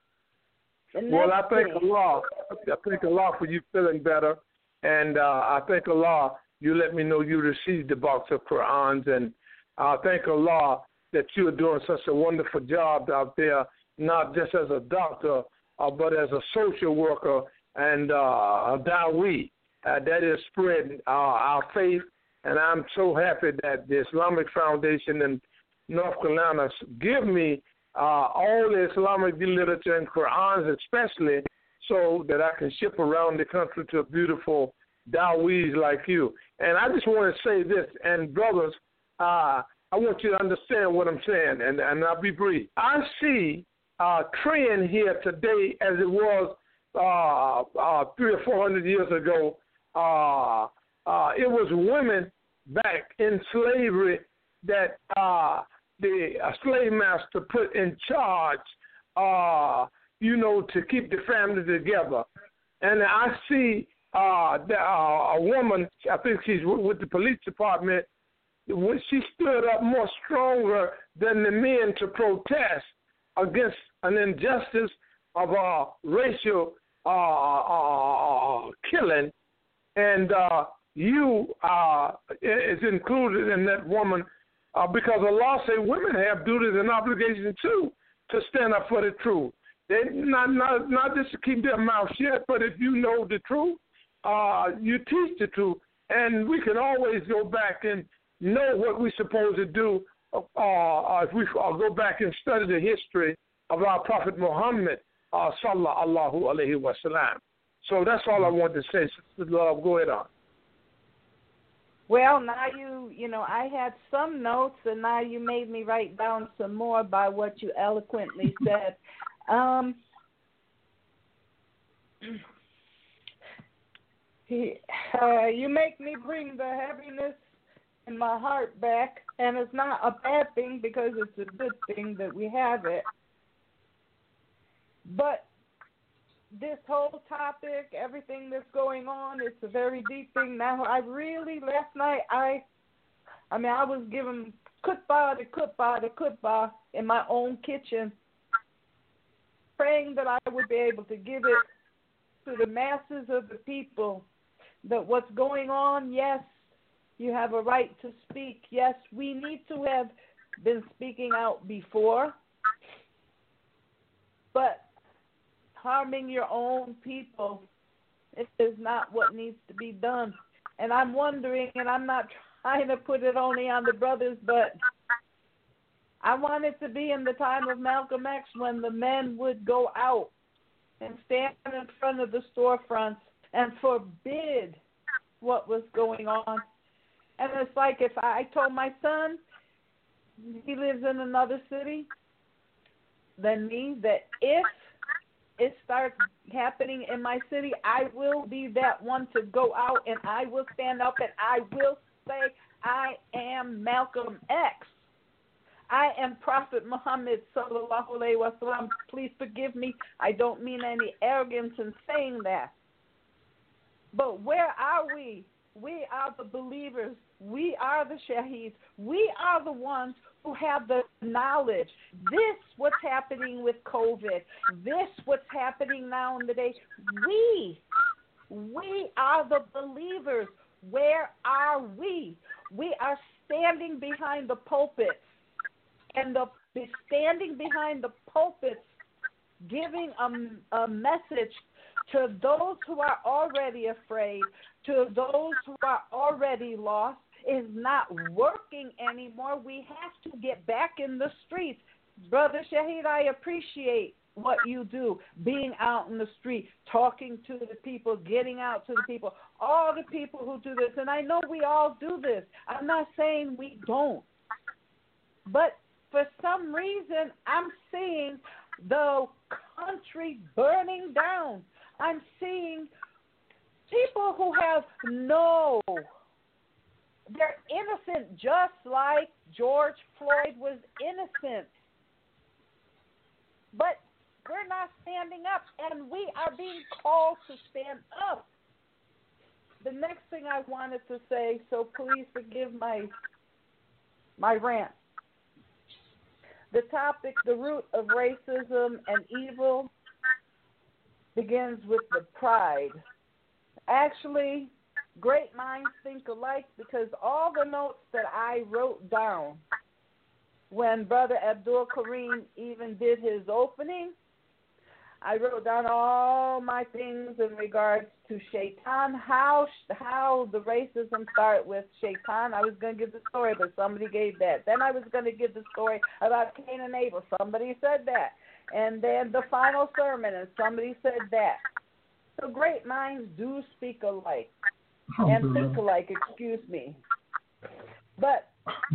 Well, I thank Allah. I thank Allah for you feeling better, and I thank Allah you let me know you received the box of Qurans, and I thank Allah that you are doing such a wonderful job out there, not just as a doctor, but as a social worker and a dawah that is spreading our faith. And I'm so happy that the Islamic Foundation in North Carolina give me all the Islamic literature and Qur'ans especially, so that I can ship around the country to beautiful dawahs like you. And I just want to say this, and brothers, I want you to understand what I'm saying, and I'll be brief. I see a trend here today as it was 300 or 400 years ago. It was women back in slavery that the slave master put in charge, to keep the family together. And I see a woman, I think she's with the police department, when she stood up more stronger than the men to protest against an injustice of racial killing, and you is included in that woman, because Allah says women have duties and obligations too to stand up for the truth. They not just to keep their mouth shut, but if you know the truth, you teach the truth, and we can always go back and know what we're supposed to do. If we go back and study the history of our Prophet Muhammad, sallallahu alaihi wasallam. So that's all I want to say. Sister Love, go ahead on. Well, now I had some notes, and now you made me write down some more by what you eloquently said. You make me bring the heaviness in my heart back, and it's not a bad thing because it's a good thing that we have it. But this whole topic, everything that's going on, it's a very deep thing. Now, last night, I was given khutbah to khutbah in my own kitchen, praying that I would be able to give it to the masses of the people, that what's going on, yes, you have a right to speak. Yes, we need to have been speaking out before, but harming your own people is not what needs to be done. And I'm wondering, and I'm not trying to put it only on the brothers, but I want it to be in the time of Malcolm X when the men would go out and stand in front of the storefronts and forbid what was going on. And it's like if I told my son, he lives in another city than me, that if it starts happening in my city, I will be that one to go out and I will stand up and I will say, I am Malcolm X. I am Prophet Muhammad sallallahu alaihi wasallam. Please forgive me. I don't mean any arrogance in saying that. But where are we? We are the believers. We are the shaheeds. We are the ones who have the knowledge. This, what's happening with COVID. This, what's happening now in the day. We are the believers. Where are we? We are standing behind the pulpits. And standing behind the pulpits, giving a message to those who are already afraid, to those who are already lost, is not working anymore. We have to get back in the streets. Brother Shaheed, I appreciate what you do, being out in the street, talking to the people, getting out to the people, all the people who do this. And I know we all do this. I'm not saying we don't. But for some reason, I'm seeing the country burning down. I'm seeing people who have they're innocent, just like George Floyd was innocent. But we're not standing up, and we are being called to stand up. The next thing I wanted to say, so please forgive my rant. The topic, the root of racism and evil, begins with the pride. Actually, great minds think alike, because all the notes that I wrote down when Brother Abdul Kareem even did his opening, I wrote down all my things in regards to Shaitan, how the racism started with Shaitan. I was going to give the story, but somebody gave that. Then I was going to give the story about Cain and Abel. Somebody said that. And then the final sermon, and somebody said that. So great minds do speak alike and think alike, excuse me. But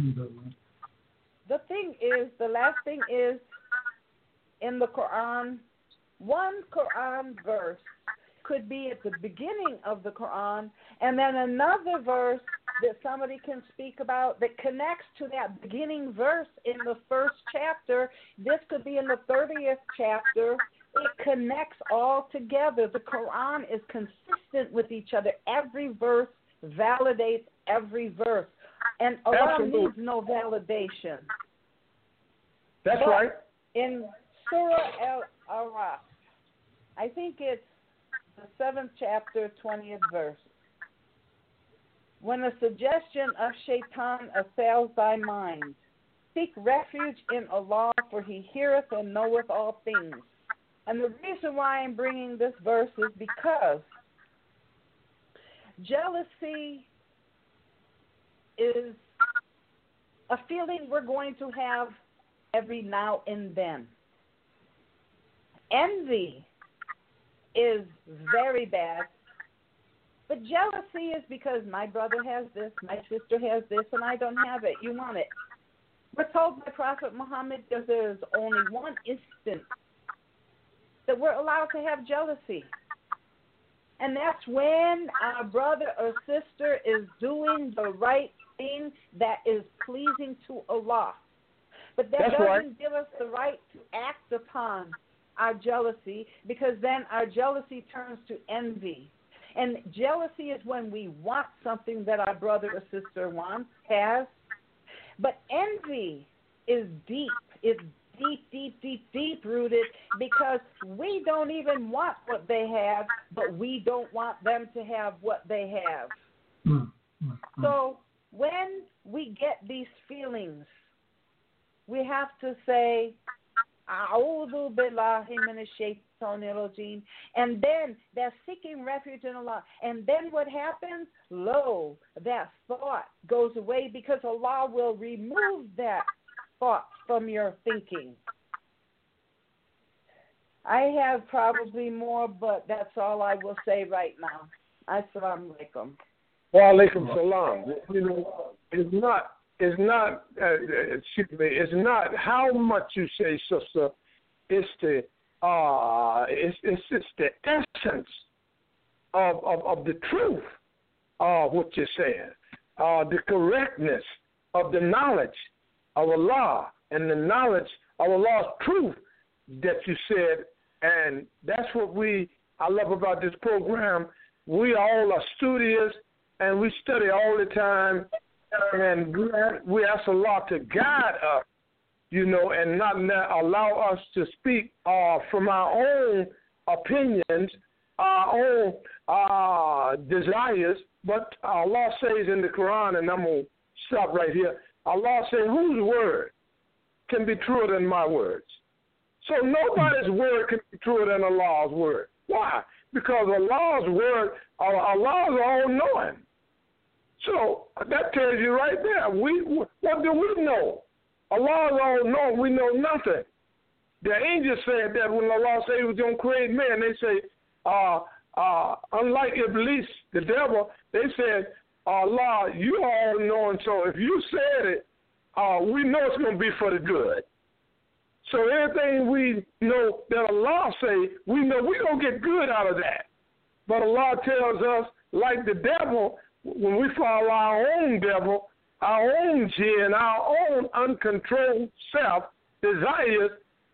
the last thing is, in the Quran, one Quran verse could be at the beginning of the Quran, and then another verse that somebody can speak about that connects to that beginning verse in the first chapter. This could be in the 30th chapter. It connects all together. The Quran is consistent with each other. Every verse validates every verse. And Allah needs no validation. That's right. In Surah Al-Araf, I think it's the 7th chapter, 20th verse. When a suggestion of Shaitan assails thy mind, seek refuge in Allah, for he heareth and knoweth all things. And the reason why I'm bringing this verse is because jealousy is a feeling we're going to have every now and then. Envy is very bad. But jealousy is because my brother has this, my sister has this, and I don't have it. You want it. We're told by Prophet Muhammad that there's only one instant that we're allowed to have jealousy. And that's when our brother or sister is doing the right thing that is pleasing to Allah. But that doesn't give us the right to act upon our jealousy, because then our jealousy turns to envy. And jealousy is when we want something that our brother or sister has. But envy is deep. It's deep rooted, because we don't even want what they have, but we don't want them to have what they have. So when we get these feelings, we have to say, A'udhu billahi minash shaitanir rajim, and then they're seeking refuge in Allah. And then what happens? Lo, that thought goes away, because Allah will remove that thought from your thinking. I have probably more, but that's all I will say right now. Assalamu alaikum. Wa alaikum salam. You know, it's not how much you say, sister. It's the essence of the truth of what you're saying. The correctness of the knowledge of Allah and the knowledge of Allah's truth that you said, and that's what I love about this program. We all are studious and we study all the time, and we ask Allah to guide us, you know, and not allow us to speak from our own opinions, our own desires. But Allah says in the Quran, and I'm going to stop right here, Allah says, whose word can be truer than my words? So nobody's word can be truer than Allah's word. Why? Because Allah's word, Allah is all-knowing. So that tells you right there, what do we know? Allah is all-knowing. We know nothing. The angels said that when Allah said he was going to create man, they say, unlike Iblis, the devil, they said, Allah, you are all-knowing, so if you said it, we know it's going to be for the good. So anything we know that Allah say, we know we're going to get good out of that. But Allah tells us, like the devil, when we follow our own devil, our own jinn, our own uncontrolled self desires,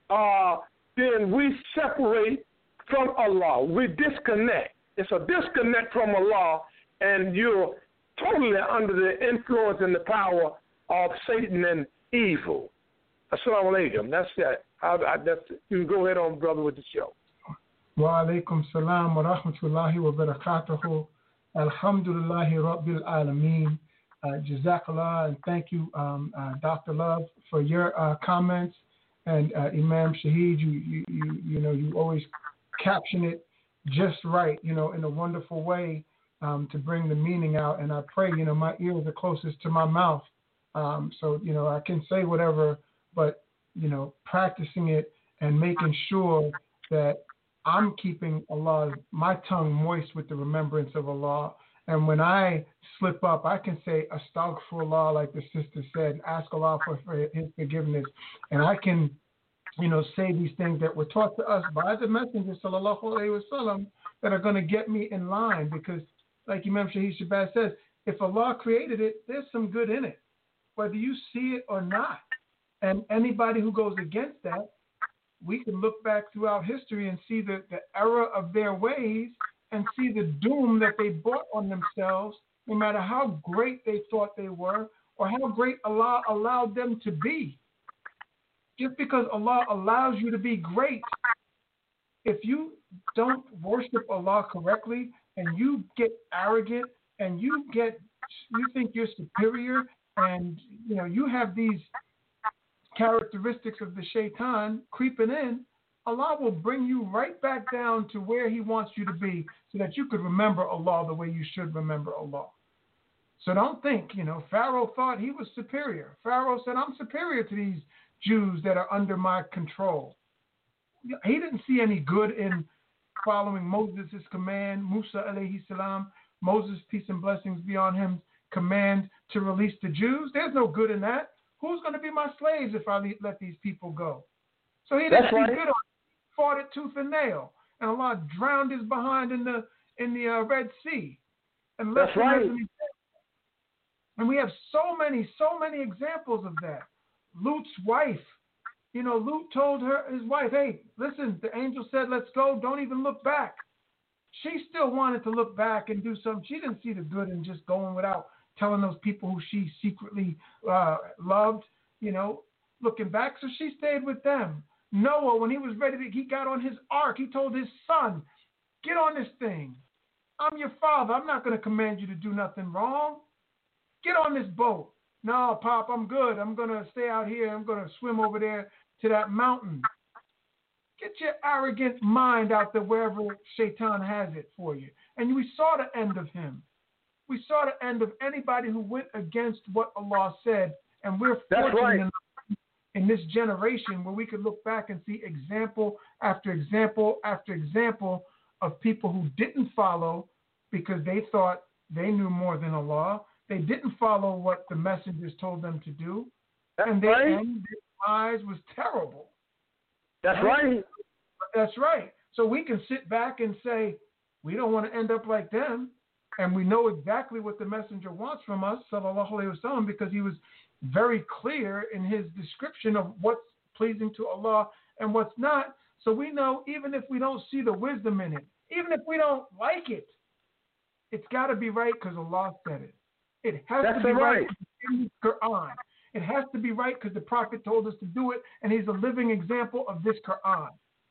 then we separate from Allah. We disconnect. It's a disconnect from Allah, and you're totally under the influence and the power of Satan and evil. Assalamu alaikum. That's that. You can go ahead on, brother, with the show. Wa alaikum salam wa rahmatullahi wa barakatuhu. Alhamdulillahi Rabbil Alameen. Jazakallah, and thank you, Dr. Love, for your comments. And Imam Shahid, you always caption it just right, in a wonderful way to bring the meaning out. And I pray, my ears are closest to my mouth, so I can say whatever, but practicing it and making sure that I'm keeping my tongue moist with the remembrance of Allah. And when I slip up, I can say astaghfirullah, like the sister said, ask Allah for his forgiveness. And I can, say these things that were taught to us by the Messenger, sallallahu alaihi wasallam, that are going to get me in line. Because, like Imam Shahid Shabazz says, if Allah created it, there's some good in it, whether you see it or not. And anybody who goes against that, we can look back throughout history and see the error of their ways and see the doom that they brought on themselves, no matter how great they thought they were or how great Allah allowed them to be. Just because Allah allows you to be great, if you don't worship Allah correctly and you get arrogant and you think you're superior and you have these characteristics of the shaitan creeping in, Allah will bring you right back down to where he wants you to be so that you could remember Allah the way you should remember Allah. So don't think, Pharaoh thought he was superior. Pharaoh said, I'm superior to these Jews that are under my control. He didn't see any good in following Moses' command, Musa alayhi salam. Moses, peace and blessings be on him, command to release the Jews? There's no good in that. Who's going to be my slaves if I let these people go? So he didn't see good on it. He fought it tooth and nail. And Allah drowned his behind in the Red Sea. And left him as an example. And we have so many examples of that. Lut's wife, Lut told his wife, hey, listen, the angel said, let's go. Don't even look back. She still wanted to look back and do something. She didn't see the good in just going without telling those people who she secretly loved, looking back. So she stayed with them. Noah, when he was ready, he got on his ark. He told his son, get on this thing. I'm your father. I'm not going to command you to do nothing wrong. Get on this boat. No, Pop, I'm good. I'm going to stay out here. I'm going to swim over there to that mountain. Get your arrogant mind out there wherever Shaitan has it for you. And we saw the end of him. We saw the end of anybody who went against what Allah said. And we're fortunate enough in this generation where we could look back and see example after example after example of people who didn't follow because they thought they knew more than Allah. They didn't follow what the messengers told them to do. And their demise was terrible. That's right. That's right. So we can sit back and say, we don't want to end up like them. And we know exactly what the messenger wants from us, sallallahu alaihi wasallam, because he was very clear in his description of what's pleasing to Allah and what's not. So we know even if we don't see the wisdom in it, even if we don't like it, it's got to be right because Allah said it. It has to be right in the Quran. It has to be right because the Prophet told us to do it, and he's a living example of this Quran.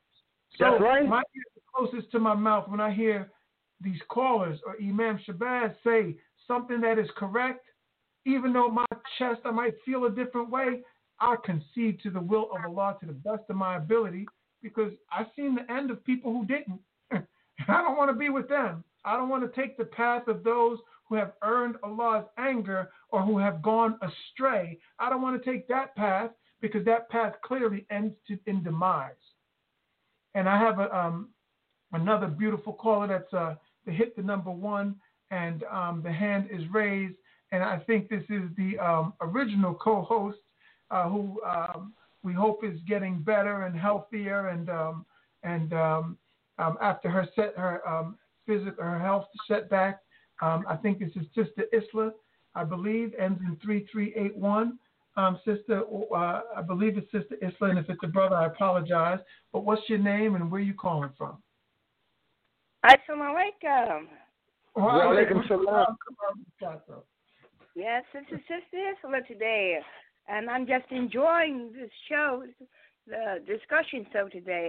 So my ear is closest to my mouth when I hear these callers or Imam Shabazz say something that is correct, even though my chest, I might feel a different way, I concede to the will of Allah to the best of my ability because I've seen the end of people who didn't. I don't want to be with them. I don't want to take the path of those who have earned Allah's anger or who have gone astray. I don't want to take that path because that path clearly ends in demise. And I have another beautiful caller that's hit the number one, and the hand is raised. And I think this is the original co-host who we hope is getting better and healthier, and after her health setback. I think this is Sister Isla, I believe, ends in 3381. Sister, I believe it's Sister Isla, and if it's a brother, I apologize. But what's your name and where are you calling from? Assalamu alaikum. Wa alaikum salam. Yes, this is Sister Isla today, and I'm just enjoying this show, the discussion show today.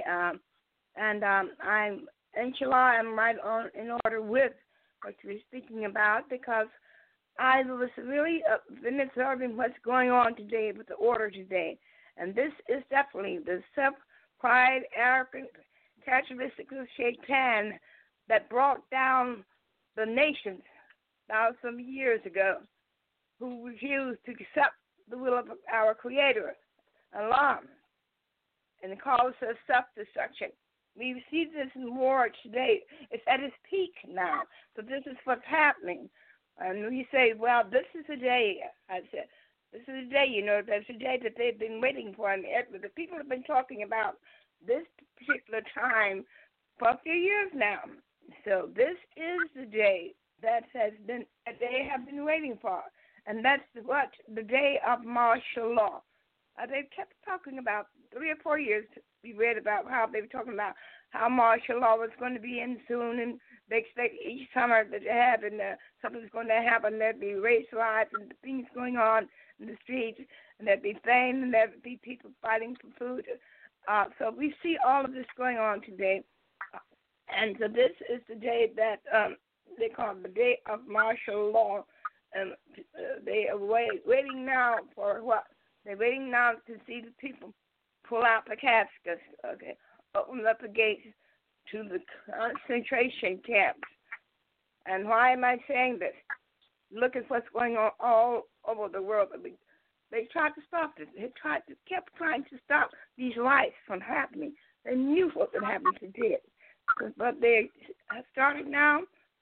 I'm, inshallah, I'm right on in order with what you were speaking about because I was really been observing what's going on today with the order today. And this is definitely the self-pride, arrogant characteristics of Shaitan that brought down the nations some years ago who refused to accept the will of our Creator, Allah, and it caused us self-destruction. We see this more today. It's at its peak now. So this is what's happening. And we say, well, this is the day. I said, this is the day, that's the day that they've been waiting for. And the people have been talking about this particular time for a few years now. So this is the day that they have been waiting for. And that's the day of martial law. They've kept talking about 3 or 4 years. We read about how they were talking about how martial law was going to be in soon, and they expect each summer that they have, and something's going to happen. There'd be race riots and things going on in the streets, and there'd be fame, and there'd be people fighting for food. So we see all of this going on today. And so this is the day that they call the day of martial law. And they are waiting now for what? They're waiting now to see the people pull out the caskets, open up the gates to the concentration camps. And why am I saying this? Look at what's going on all over the world. They tried to stop this. They kept trying to stop these riots from happening. They knew what would happen to did. But they have started now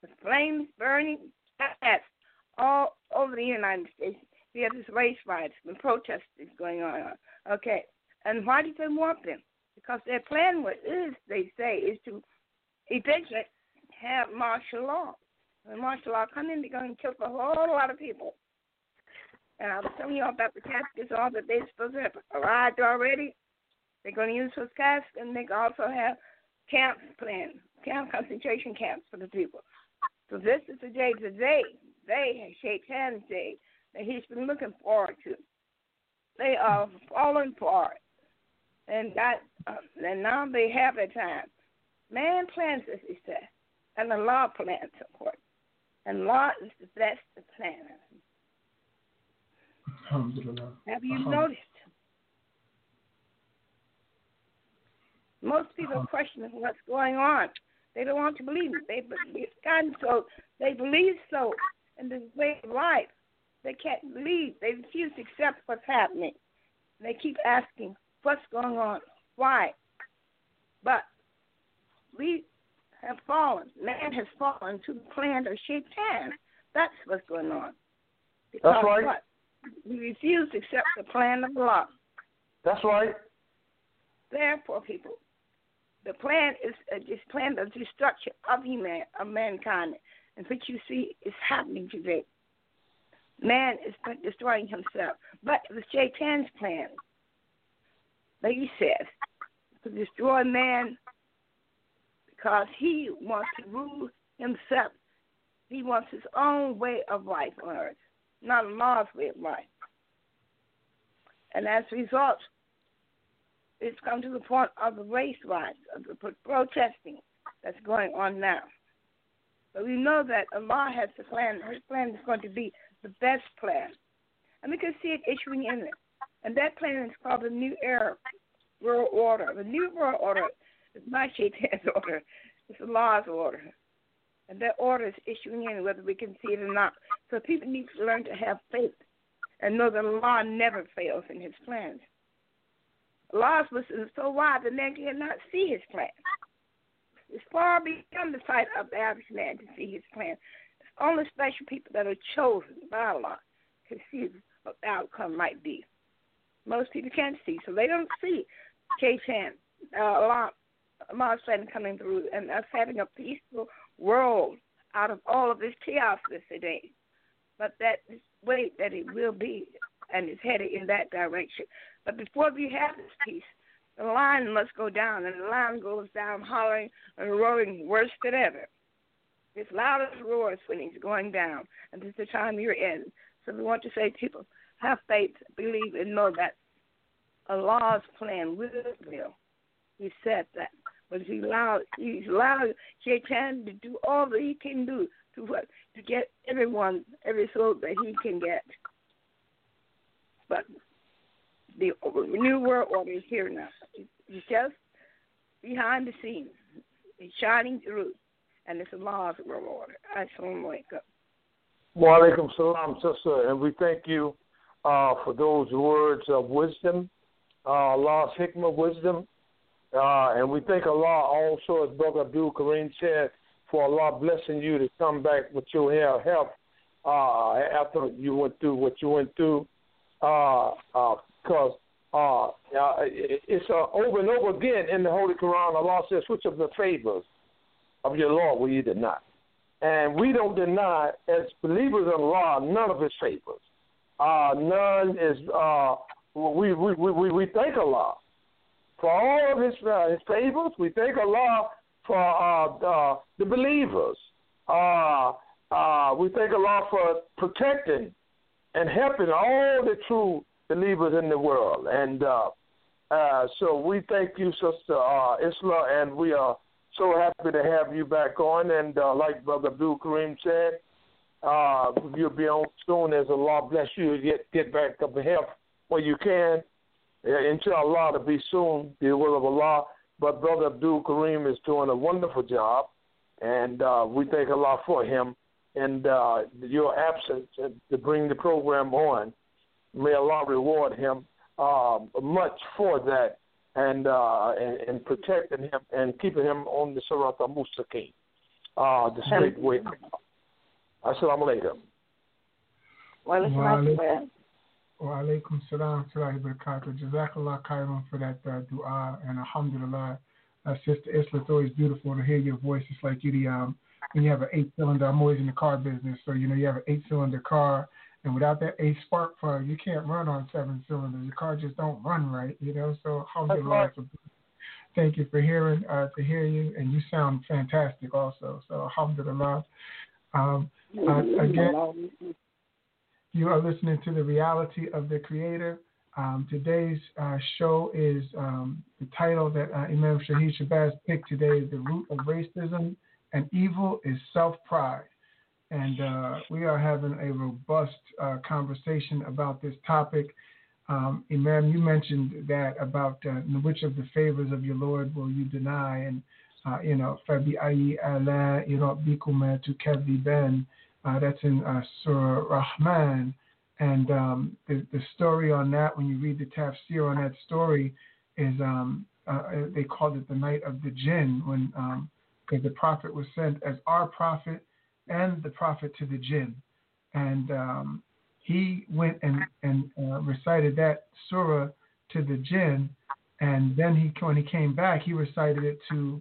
with flames burning fast all over the United States. We have this race riots and protests going on. Okay, and why do they want them? Because their plan they say, is to eventually have martial law. When martial law come in, they're going to kill a whole lot of people. And I was telling you all about the caskets, all that they're supposed to have arrived already. They're going to use those caskets, and they also have camps planned, concentration camps for the people. So this is the day today. They have shaped hands day that he's been looking forward to. They are falling for it. And now they have their time. Man plans, as he said, and the law plans, of course. And law is the best of planners. Have you noticed? Most people question what's going on. They don't want to believe it. They've gotten so, they believe so in this way of life. They can't believe. They refuse to accept what's happening. They keep asking, what's going on? Why? But we have fallen. Man has fallen to the plan of Shaitan. That's what's going on. Because that's right. What? We refuse to accept the plan of Allah. That's right. Therefore, people, the plan is this plan of destruction of mankind, and which you see is happening today. Man is destroying himself. But the Shaitan's plan, like he says, to destroy man because he wants to rule himself. He wants his own way of life on earth, not Allah's way of life. And as a result, it's come to the point of the race riots, of the protesting that's going on now. But we know that Allah has the plan. His plan is going to be the best plan. And we can see it issuing in it. And that plan is called the New Era World Order. The New World Order is not Shaitan's order. It's Allah's order. And that order is issuing in whether we can see it or not. So people need to learn to have faith and know that Allah never fails in his plans. Allah's wisdom is so wide that man cannot see his plan. It's far beyond the sight of the average man to see his plan. It's only special people that are chosen by Allah can see what the outcome might be. Most people can't see, so they don't see Shaitan, Allah's plan coming through and us having a peaceful world out of all of this chaos this today. But that is the way that it will be, and it's headed in that direction. But before we have this peace, the line must go down, and the line goes down hollering and roaring worse than ever. His loudest roars when he's going down, and this is the time you're in. So we want to say to people, have faith, believe, and know that Allah's plan will prevail. He said that. But he's allowed Shaitan to do all that he can do to get everyone, every soul that he can get. But the New World Order is here now. It's just behind the scenes. It's shining through. And it's Allah's World Order. Assalamu alaikum. Wa alaikum salam, sister. And we thank you for those words of wisdom, Allah's hikmah wisdom. And we thank Allah also, as Brother Abdul Kareem said, for Allah blessing you to come back with your health after you went through what you went through. Because it's over and over again in the Holy Quran, Allah says, which of the favors of your Lord will you deny? And we don't deny, as believers in Allah, none of his favors. None is, we thank Allah for all of his favors. We thank Allah for the believers. We thank Allah for protecting and helping all the true believers in the world. And so we thank you, Sister Isla, and we are so happy to have you back on. And like Brother Abdul Kareem said, you'll be on soon as Allah bless you to get back up in health where you can. Inshallah, to be soon, the will of Allah. But Brother Abdul Kareem is doing a wonderful job, and we thank Allah for him and your absence to bring the program on. May Allah reward him much for that and protecting him and keeping him on the Sirat al-Mustaqim. the straight way. Assalamu alaikum. Wa alaikum Wa alaikum salam wa barakatuh. Jazakallah khairan for that dua, and alhamdulillah. Sister Isla, it's always beautiful to hear your voice. It's like when you have an 8-cylinder, I'm always in the car business, so you have an 8-cylinder car, and without that 8 spark plug, you can't run on 7 cylinders. Your car just don't run right, So alhamdulillah. So thank you for to hear you, and you sound fantastic also. So alhamdulillah. Again, you are listening to The Reality of the Creator. Today's show is the title that Imam Shahid Shabazz picked today is The Root of Racism and Evil is Self-Pride. And we are having a robust conversation about this topic. Imam, you mentioned that about which of the favors of your Lord will you deny, and فَبِأَيِّ آلَاءِ رَبِّكُمَا تُكَذِّبَانِ. That's in Surah Rahman. And the story on that, when you read the tafsir on that story, is they called it the night of the jinn, when because the prophet was sent as our prophet and the prophet to the jinn, and he went and recited that surah to the jinn, and then when he came back, he recited it to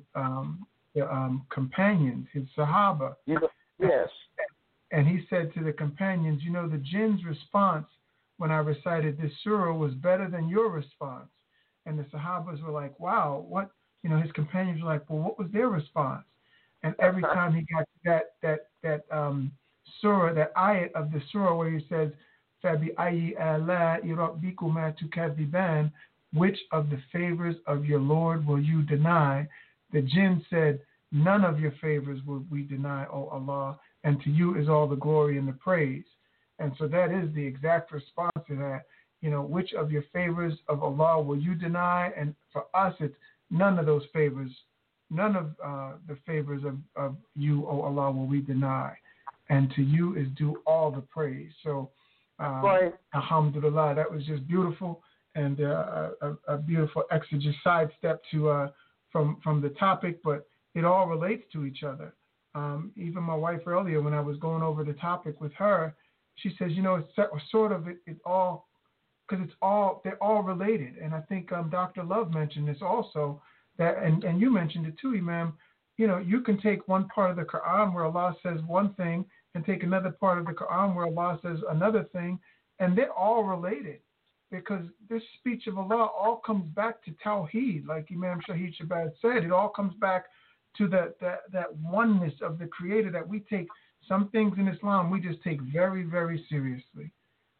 the companions, his sahaba. Yes. And he said to the companions, the jinn's response when I recited this surah was better than your response. And the Sahabas were like, wow, what? His companions were like, well, what was their response? And every time he got that surah, that ayat of the surah where he says, فَبِأَيِّ آلَاءِ رَبِّكُمَا تُكَذِّبَانِ, which of the favors of your Lord will you deny? The jinn said, none of your favors will we deny, O Allah, and to you is all the glory and the praise. And so that is the exact response to that. Which of your favors of Allah will you deny? And for us, it's none of those favors, none of the favors of you, O Allah, will we deny. And to you is due all the praise. So, alhamdulillah, that was just beautiful, and a beautiful exegesis sidestep to from the topic, but it all relates to each other. Even my wife earlier, when I was going over the topic with her, she says, it's sort of it all, because they're all related. And I think Dr. Love mentioned this also, that, and you mentioned it too, Imam. You can take one part of the Quran where Allah says one thing, and take another part of the Quran where Allah says another thing, and they're all related, because this speech of Allah all comes back to Tawheed, like Imam Shahid Shabazz said. It all comes back to that oneness of the Creator, that we take some things in Islam we just take very, very seriously,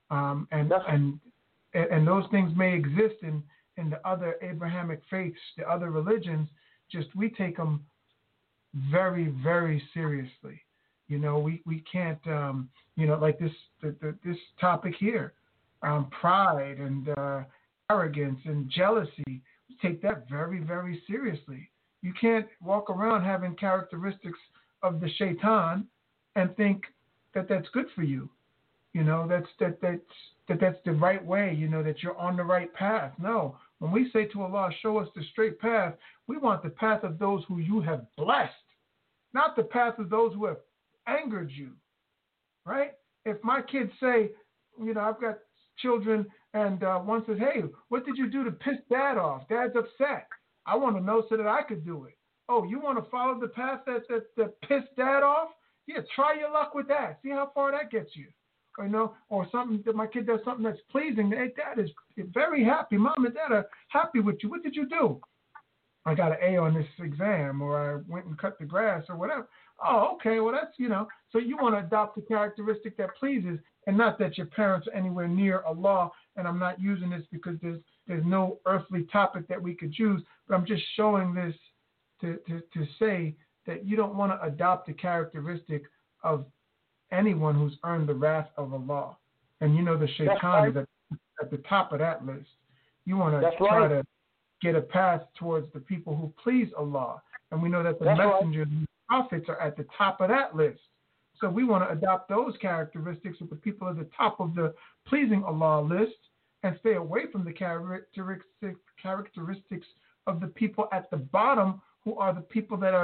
and those things may exist in the other Abrahamic faiths, the other religions. Just we take them very, very seriously. We can't like this topic here, pride and arrogance and jealousy. We take that very, very seriously. You can't walk around having characteristics of the shaitan and think that that's good for you. That's the right way, that you're on the right path. No. When we say to Allah, show us the straight path, we want the path of those who you have blessed, not the path of those who have angered you. Right? If my kids say, I've got children, and one says, hey, what did you do to piss Dad off? Dad's upset. I want to know so that I could do it. Oh, you want to follow the path that pissed Dad off? Yeah, try your luck with that. See how far that gets you. Or something that my kid does something that's pleasing. Hey, Dad is very happy. Mom and Dad are happy with you. What did you do? I got an A on this exam, or I went and cut the grass, or whatever. Oh, okay. Well, that's, So you want to adopt a characteristic that pleases, and not that your parents are anywhere near Allah. And I'm not using this because there's no earthly topic that we could choose, but I'm just showing this to say that you don't want to adopt a characteristic of anyone who's earned the wrath of Allah. And the shaitan is at the top of that list. You want to try to get a path towards the people who please Allah. And we know that the messengers and the prophets are at the top of that list. So we want to adopt those characteristics of the people at the top of the pleasing Allah list, and stay away from the characteristics of the people at the bottom, who are the people that are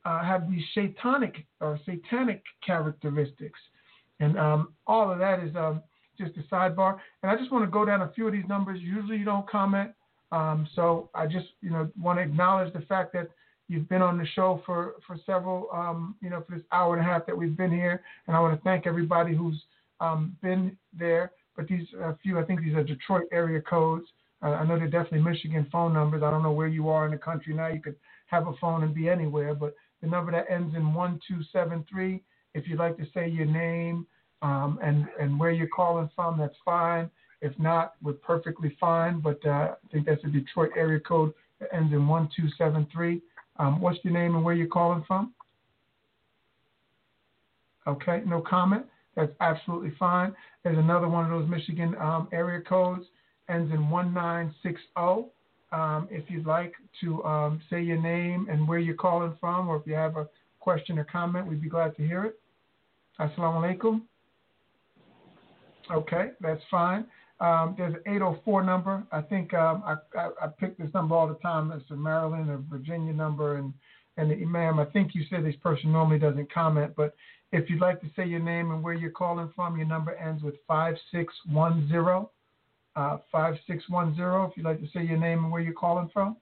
have these satanic characteristics. And all of that is just a sidebar. And I just want to go down a few of these numbers. Usually you don't comment. So I just, want to acknowledge the fact that you've been on the show for several, for this hour and a half that we've been here. And I want to thank everybody who's been there. But these few, I think these are Detroit area codes. I know they're definitely Michigan phone numbers. I don't know where you are in the country now. You could have a phone and be anywhere. But the number that ends in 1273, if you'd like to say your name and where you're calling from, that's fine. If not, we're perfectly fine. But I think that's a Detroit area code that ends in 1273. What's your name and where you're calling from? Okay, no comment. That's absolutely fine. There's another one of those Michigan area codes, ends in 1960. If you'd like to say your name and where you're calling from, or if you have a question or comment, we'd be glad to hear it. Assalamu alaikum. Okay, that's fine. There's an 804 number. I think I pick this number all the time. It's a Maryland or Virginia number. And the Imam, I think you said this person normally doesn't comment, but if you'd like to say your name and where you're calling from, your number ends with 5610. 5610, if you'd like to say your name and where you're calling from.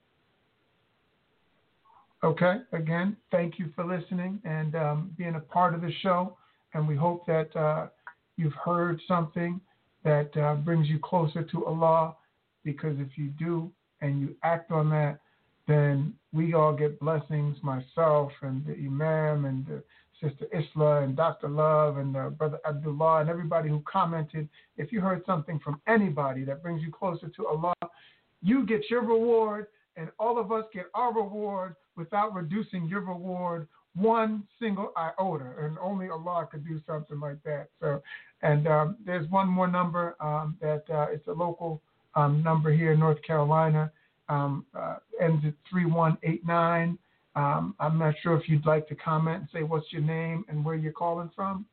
Okay, again, thank you for listening and being a part of the show. And we hope that you've heard something that brings you closer to Allah, because if you do and you act on that, then we all get blessings, myself and the Imam and the Sister Isla and Dr. Love and Brother Abdullah and everybody who commented. If you heard something from anybody that brings you closer to Allah, you get your reward, and all of us get our reward without reducing your reward one single iota, and only Allah could do something like that. So, and there's one more number that it's a local number here in North Carolina, ends at 3189. I'm not sure if you'd like to comment and say what's your name and where you're calling from.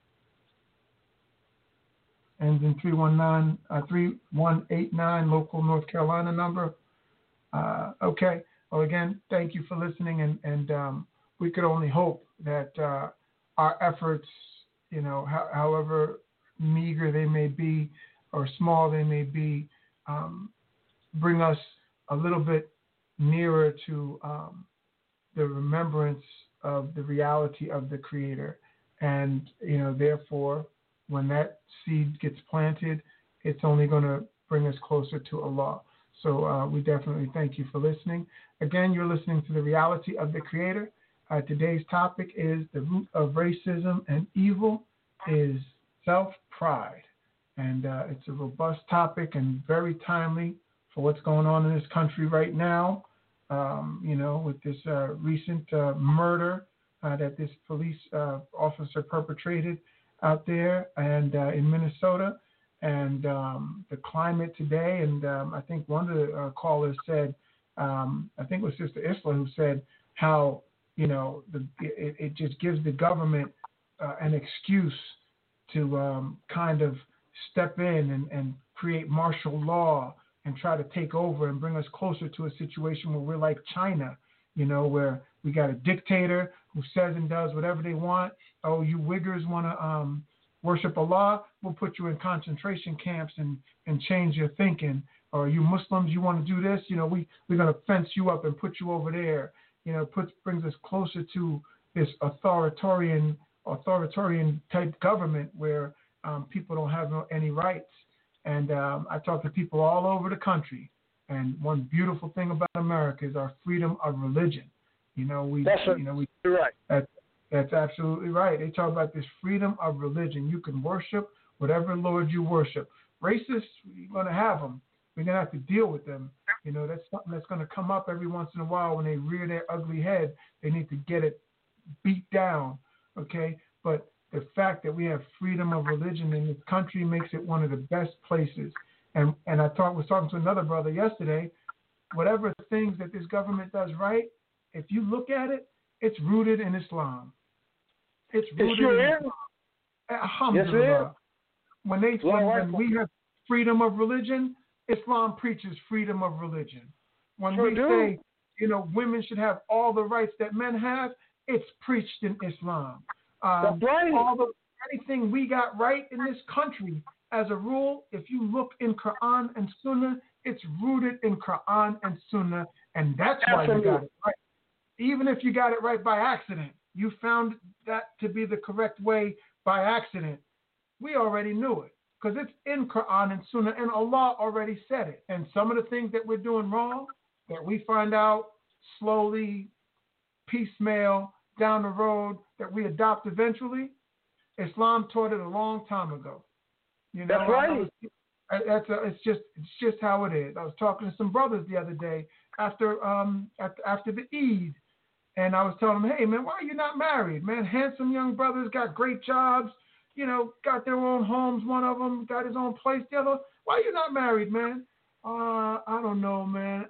Ends in 3189, local North Carolina number. Okay. Well, again, thank you for listening, and we could only hope that our efforts, however meager they may be or small they may be, bring us a little bit nearer to the remembrance of the reality of the Creator. And, therefore, when that seed gets planted, it's only going to bring us closer to Allah. So we definitely thank you for listening. Again, you're listening to The Reality of the Creator. Today's topic is the root of racism and evil is self-pride. And it's a robust topic and very timely for what's going on in this country right now. With this recent murder that this police officer perpetrated out there and in Minnesota, and the climate today. And I think one of the callers said, I think it was Sister Isla who said how, it just gives the government an excuse to kind of step in and create martial law and try to take over and bring us closer to a situation where we're like China, where we got a dictator who says and does whatever they want. Oh, you Uyghurs want to worship Allah? We'll put you in concentration camps and change your thinking. Or you Muslims, you want to do this? We're going to fence you up and put you over there. Brings us closer to this authoritarian type government where people don't have any rights. And I talk to people all over the country, and one beautiful thing about America is our freedom of religion. You're right. That's absolutely right. They talk about this freedom of religion. You can worship whatever Lord you worship. Racists, we're going to have them. We're going to have to deal with them. That's something that's going to come up every once in a while when they rear their ugly head. They need to get it beat down, okay? But the fact that we have freedom of religion in this country makes it one of the best places. And I was talking to another brother yesterday. Whatever things that this government does right, if you look at it, it's rooted in Islam. It's rooted in Islam. Alhamdulillah. Yes, when we have freedom of religion, Islam preaches freedom of religion. When we say, women should have all the rights that men have, it's preached in Islam. That's right. Anything we got right in this country, as a rule, if you look in Quran and Sunnah, it's rooted in Quran and Sunnah, and that's why you got it right. Even if you got it right by accident, you found that to be the correct way by accident. We already knew it because it's in Quran and Sunnah, and Allah already said it. And some of the things that we're doing wrong, that we find out slowly, piecemeal, down the road, that we adopt eventually, Islam taught it a long time ago. You know, that's right. It's just how it is. I was talking to some brothers the other day after the Eid, and I was telling them, hey man, why are you not married? Man, handsome young brothers, got great jobs, you know, got their own homes. One of them got his own place. The other, why are you not married, man? I don't know, man.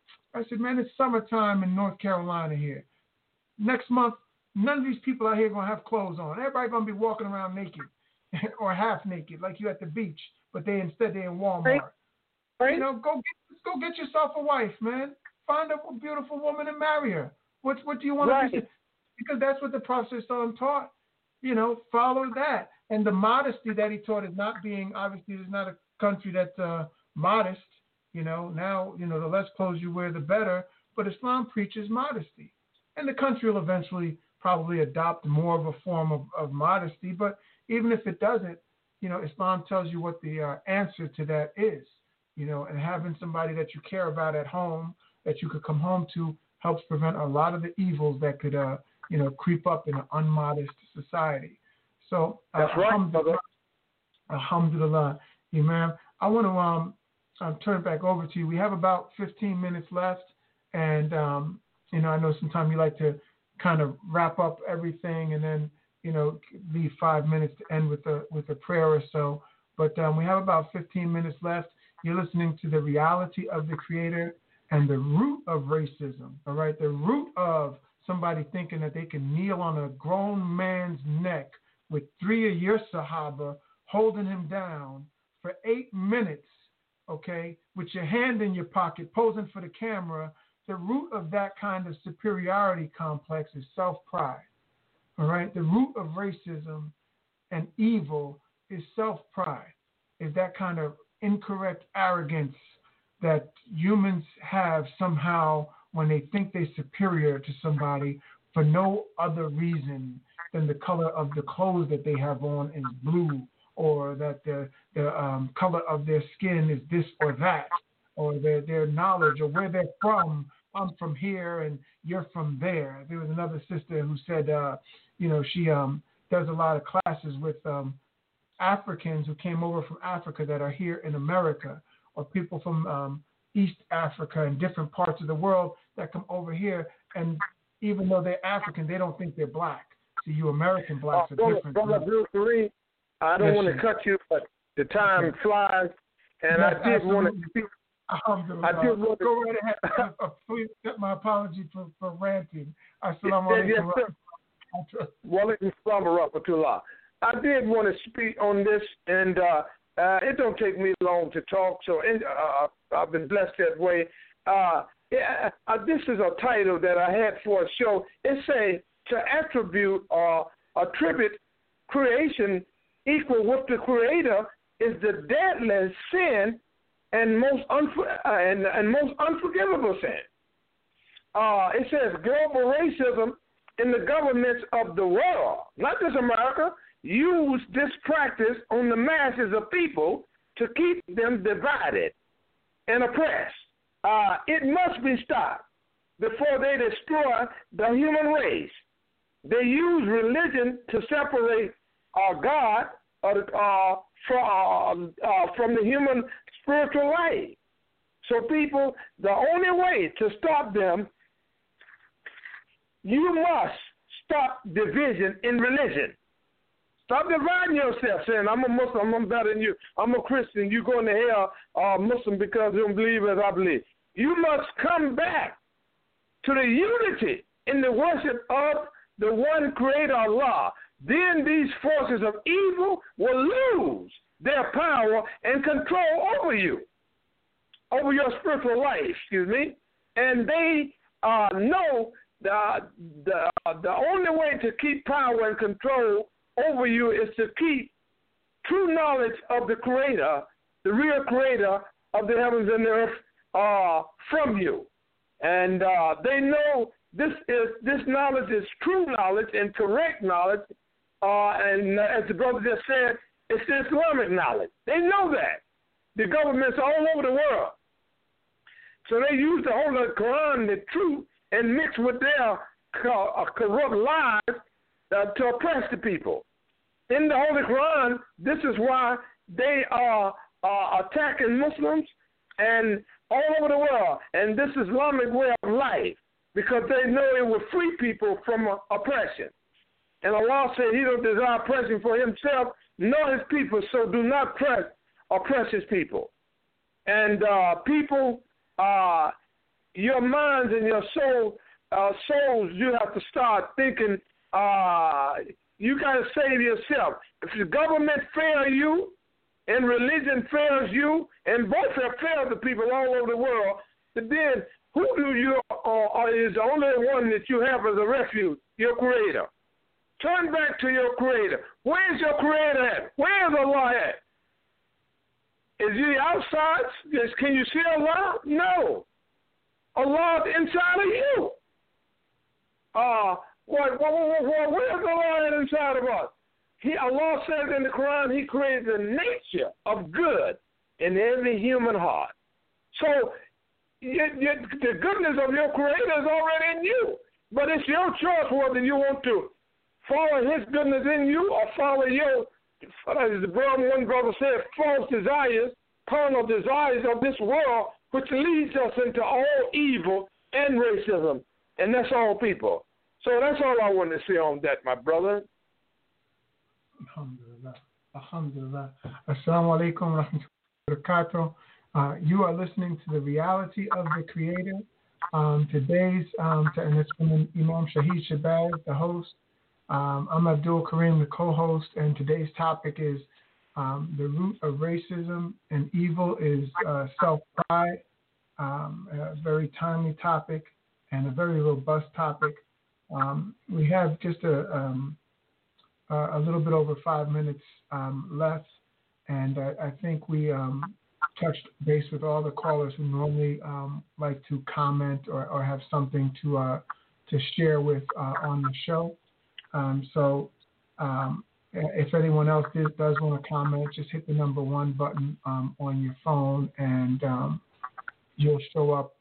I said, man, it's summertime in North Carolina here. Next month, none of these people out here are gonna have clothes on. Everybody gonna be walking around naked or half naked, like you at the beach, but they're in Walmart. Right. You know, go get yourself a wife, man. Find a beautiful woman and marry her. What do you want to do? Because that's what the Prophet taught. You know, follow that. And the modesty that he taught is not being, obviously, there's not a country that's modest. You know, now, you know, the less clothes you wear, the better. But Islam preaches modesty. And the country will eventually probably adopt more of a form of modesty. But even if it doesn't, you know, Islam tells you what the answer to that is. You know, and having somebody that you care about at home, that you could come home to, helps prevent a lot of the evils that could, you know, creep up in an unmodest society. So, that's right. Alhamdulillah, Imam. I want to turn it back over to you. We have about 15 minutes left, and you know, I know sometimes you like to kind of wrap up everything, and then, you know, leave 5 minutes to end with a prayer or so. But we have about 15 minutes left. You're listening to The Reality of the Creator and the root of racism, all right? The root of somebody thinking that they can kneel on a grown man's neck with 3 of your Sahaba holding him down for 8 minutes, okay, with your hand in your pocket, posing for the camera. The root of that kind of superiority complex is self-pride, all right? The root of racism and evil is self-pride, is that kind of incorrect arrogance that humans have somehow when they think they're superior to somebody for no other reason than the color of the clothes that they have on is blue, or that the color of their skin is this or that, or their knowledge or where they're from. I'm from here and you're from there. There was another sister who said, you know, she does a lot of classes with Africans who came over from Africa that are here in America, or people from East Africa and different parts of the world that come over here, and even though they're African, they don't think they're black. See, you American blacks are different. Brother Kareem, I don't want to cut you, but the time flies, and yes, I did want to speak. Go right ahead. Please accept my apology for ranting. Assalamu alaikum. Walaikum salam wa rahmatullah. I did want to speak on this, and it don't take me long to talk, so I've been blessed that way. This is a title that I had for a show. It's to attribute or attribute creation equal with the Creator is the deadliest sin and most unforgivable sin. It says global racism in the governments of the world, not just America, use this practice on the masses of people to keep them divided and oppressed. It must be stopped before they destroy the human race. They use religion to separate God from the human spiritual life. So people, the only way to stop them, you must stop division in religion. Stop dividing yourself, saying, I'm a Muslim, I'm better than you. I'm a Christian, you going to hell, Muslim because you don't believe as I believe. You must come back to the unity in the worship of the one Creator, Allah. Then these forces of evil will lose their power and control over you, over your spiritual life, and they know the only way to keep power and control over you is to keep true knowledge of the Creator, the real Creator of the heavens and the earth, from you. And they know this knowledge is true knowledge and correct knowledge. And as the brother just said, it's Islamic knowledge. They know that. The governments all over the world. So they use the Holy Quran, the truth, and mix with their corrupt lies to oppress the people. In the Holy Quran, this is why they are attacking Muslims and all over the world. And this Islamic way of life, because they know it will free people from oppression. And Allah said He don't desire oppression for Himself nor His people, so do not oppress His people. And people, your minds and your souls, you have to start thinking. You got to save yourself. If the government fails you, and religion fails you, and both have failed the people all over the world, then who do you is the only one that you have as a refuge? Your Creator. Turn back to your Creator. Where's your Creator at? Where's Allah at? Is He outside? Can you see Allah? No. Allah's inside of you. Where's Allah inside of us? Allah says in the Quran, He created the nature of good in every human heart. So the goodness of your Creator is already in you. But it's your choice whether you want to follow His goodness in you or follow your, as one brother said, false desires, carnal desires of this world, which leads us into all evil and racism. And that's all people. So that's all I want to say on that, my brother. Alhamdulillah. Alhamdulillah. Assalamu alaikum wa rahmatullahi wa barakatuh. You are listening to The Reality of the Creator. Today's, and it's from Imam Shahid Shabazz, the host. I'm Abdul Karim, the co-host, and today's topic is the root of racism and evil is self-pride. A very timely topic and a very robust topic. We have just a little bit over 5 minutes left, and I think we touched base with all the callers who normally like to comment or have something to share with on the show. So if anyone else does want to comment, just hit the number 1 button on your phone, and you'll show up.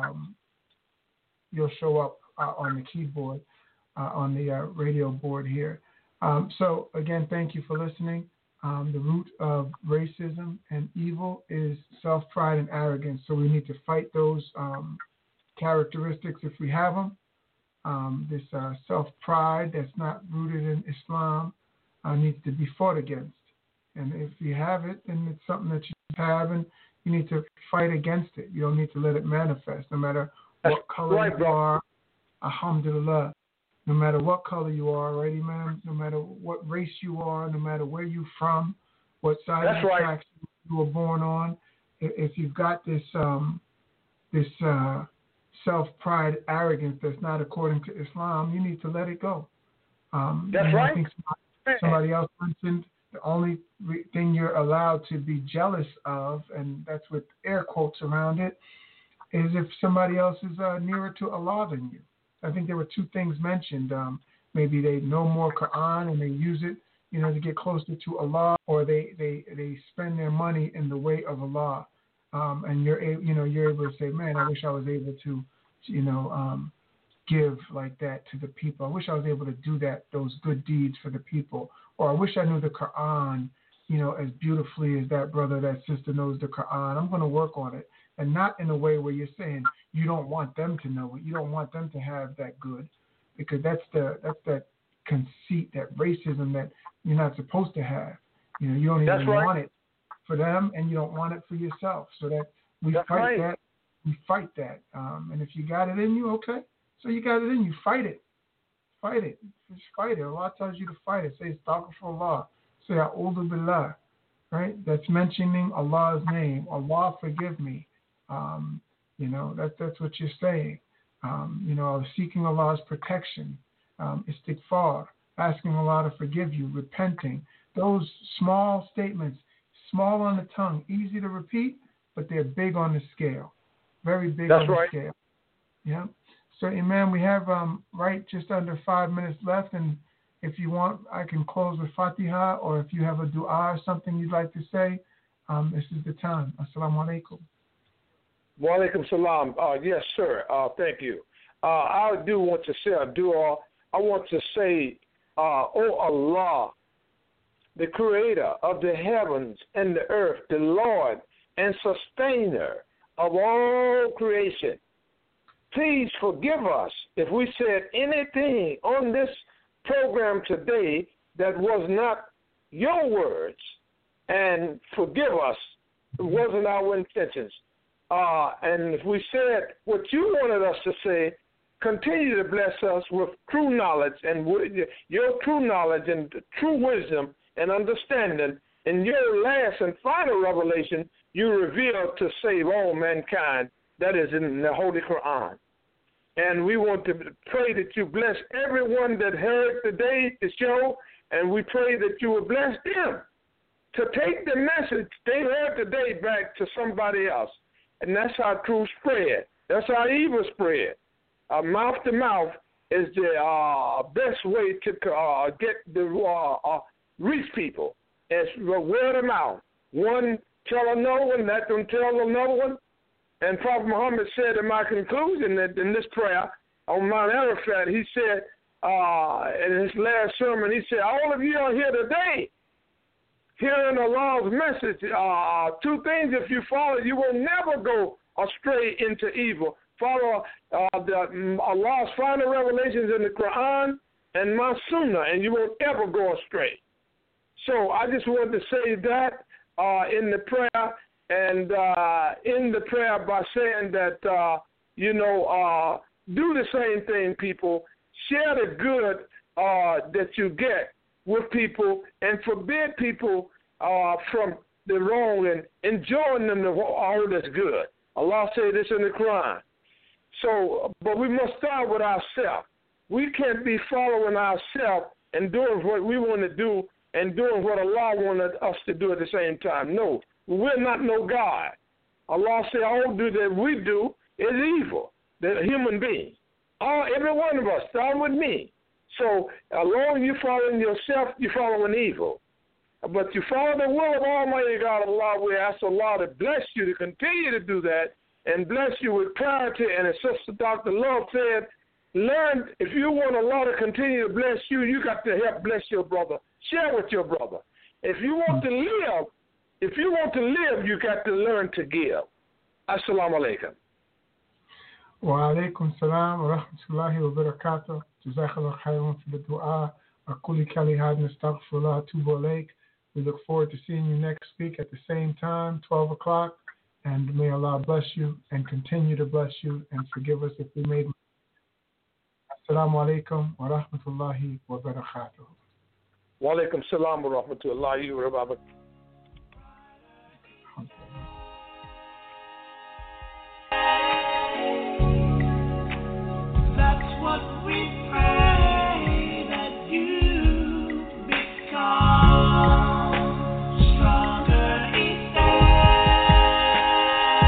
On the keyboard, on the radio board here. So again, thank you for listening. The root of racism and evil is self-pride and arrogance. So we need to fight those characteristics if we have them. This self-pride that's not rooted in Islam needs to be fought against. And if you have it, then it's something that you have, and you need to fight against it. You don't need to let it manifest, no matter what color you are. Alhamdulillah. No matter what color you are, right, Imam? No matter what race you are, no matter where you're from, what side of the tracks you were born on, if you've got this self-pride, arrogance that's not according to Islam, you need to let it go. That's right. I think somebody else mentioned the only thing you're allowed to be jealous of, and that's with air quotes around it, is if somebody else is nearer to Allah than you. I think there were 2 things mentioned. Maybe they know more Quran and they use it, to get closer to Allah, or they spend their money in the way of Allah. And you're able to say, man, I wish I was able to, give like that to the people. I wish I was able to do those good deeds for the people. Or I wish I knew the Quran, as beautifully as that brother, that sister knows the Quran. I'm going to work on it. And not in a way where you're saying you don't want them to know it. You don't want them to have that good, because that's that conceit, that racism that you're not supposed to have. You don't even want it for them, and you don't want it for yourself. So that we fight that. We fight that. And if you got it in you, okay. So you got it in you. Fight it. Fight it. Just fight it. Allah tells you to fight it. Say astaghfirullah. Say a'udhu billah. Right? That's mentioning Allah's name. Allah forgive me. That's what you're saying. seeking Allah's protection, istighfar, asking Allah to forgive you, repenting. Those small statements, small on the tongue, easy to repeat, but they're big on the scale, very big on the scale. Yeah. So, Imam, we have just under 5 minutes left, and if you want, I can close with Fatiha, or if you have a dua or something you'd like to say, this is the time. Assalamu alaikum. Wa alaikum salam. Yes, sir. Thank you. I do want to say a dua. I want to say, O Allah, the creator of the heavens and the earth, the Lord and sustainer of all creation, please forgive us if we said anything on this program today that was not your words, and forgive us. It wasn't our intentions. And if we said what you wanted us to say, continue to bless us with true knowledge and your true knowledge and true wisdom and understanding. In your last and final revelation, you revealed to save all mankind. That is in the Holy Quran. And we want to pray that you bless everyone that heard today the show, and we pray that you will bless them to take the message they heard today back to somebody else. And that's how truth spread. That's how evil spread. Mouth to mouth is the best way to get the reach people. It's word of mouth. One tell another one, let them tell another one. And Prophet Muhammad said in my conclusion that in this prayer on Mount Arafat, he said in his last sermon, he said, all of you are here today hearing Allah's message. Two things, if you follow, you will never go astray into evil. Follow Allah's final revelations in the Quran and my Sunnah, and you won't ever go astray. So I just wanted to say that in the prayer, and in the prayer by saying that, do the same thing, people. Share the good that you get with people and forbid people from the wrong and enjoying them all that's good. Allah said this in the Quran. So, but we must start with ourselves. We can't be following ourselves and doing what we want to do and doing what Allah wanted us to do at the same time. No, we're not no God. Allah said all that we do is evil, the human being. Every one of us, starting with me. So, as long as you're following yourself, you're following evil. But you follow the will of Almighty God, Allah, we ask Allah to bless you, to continue to do that, and bless you with clarity. And as Sister Dr. Love said, learn, if you want Allah to continue to bless you, you got to help bless your brother. Share with your brother. If you want to live, you got to learn to give. Assalamu alaikum. Wa alaikum salam wa rahmatullahi wa barakatuh. Jazakallah khairan for the dua. Akuli kali had nastaghfirullah tubu alaik. We look forward to seeing you next week at the same time, 12 o'clock. And may Allah bless you and continue to bless you and forgive us if we made. Assalamu alaikum wa rahmatullahi wa barakatuh. Wa alaikum salam wa rahmatullahi wa barakatuh. That's what we pray, that you become stronger each day,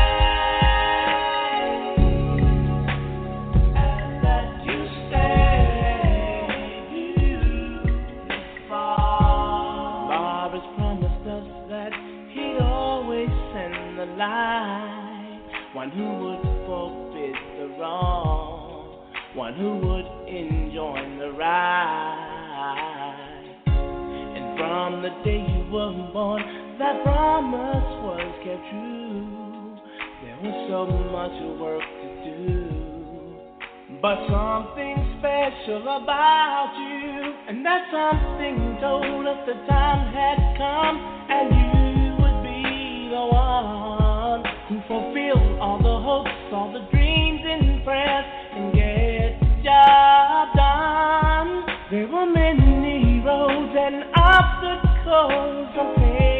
and that you stay beautiful. God has promised us that He'd always send the light, one who would forbid the wrong, one who would enjoin the right. And from the day you were born, that promise was kept true. There was so much work to do, but something special about you, and that something told us the time had come, and you would be the one who fulfilled all the hopes, all the dreams and prayers, and get the job done. There were many roads and obstacles to face.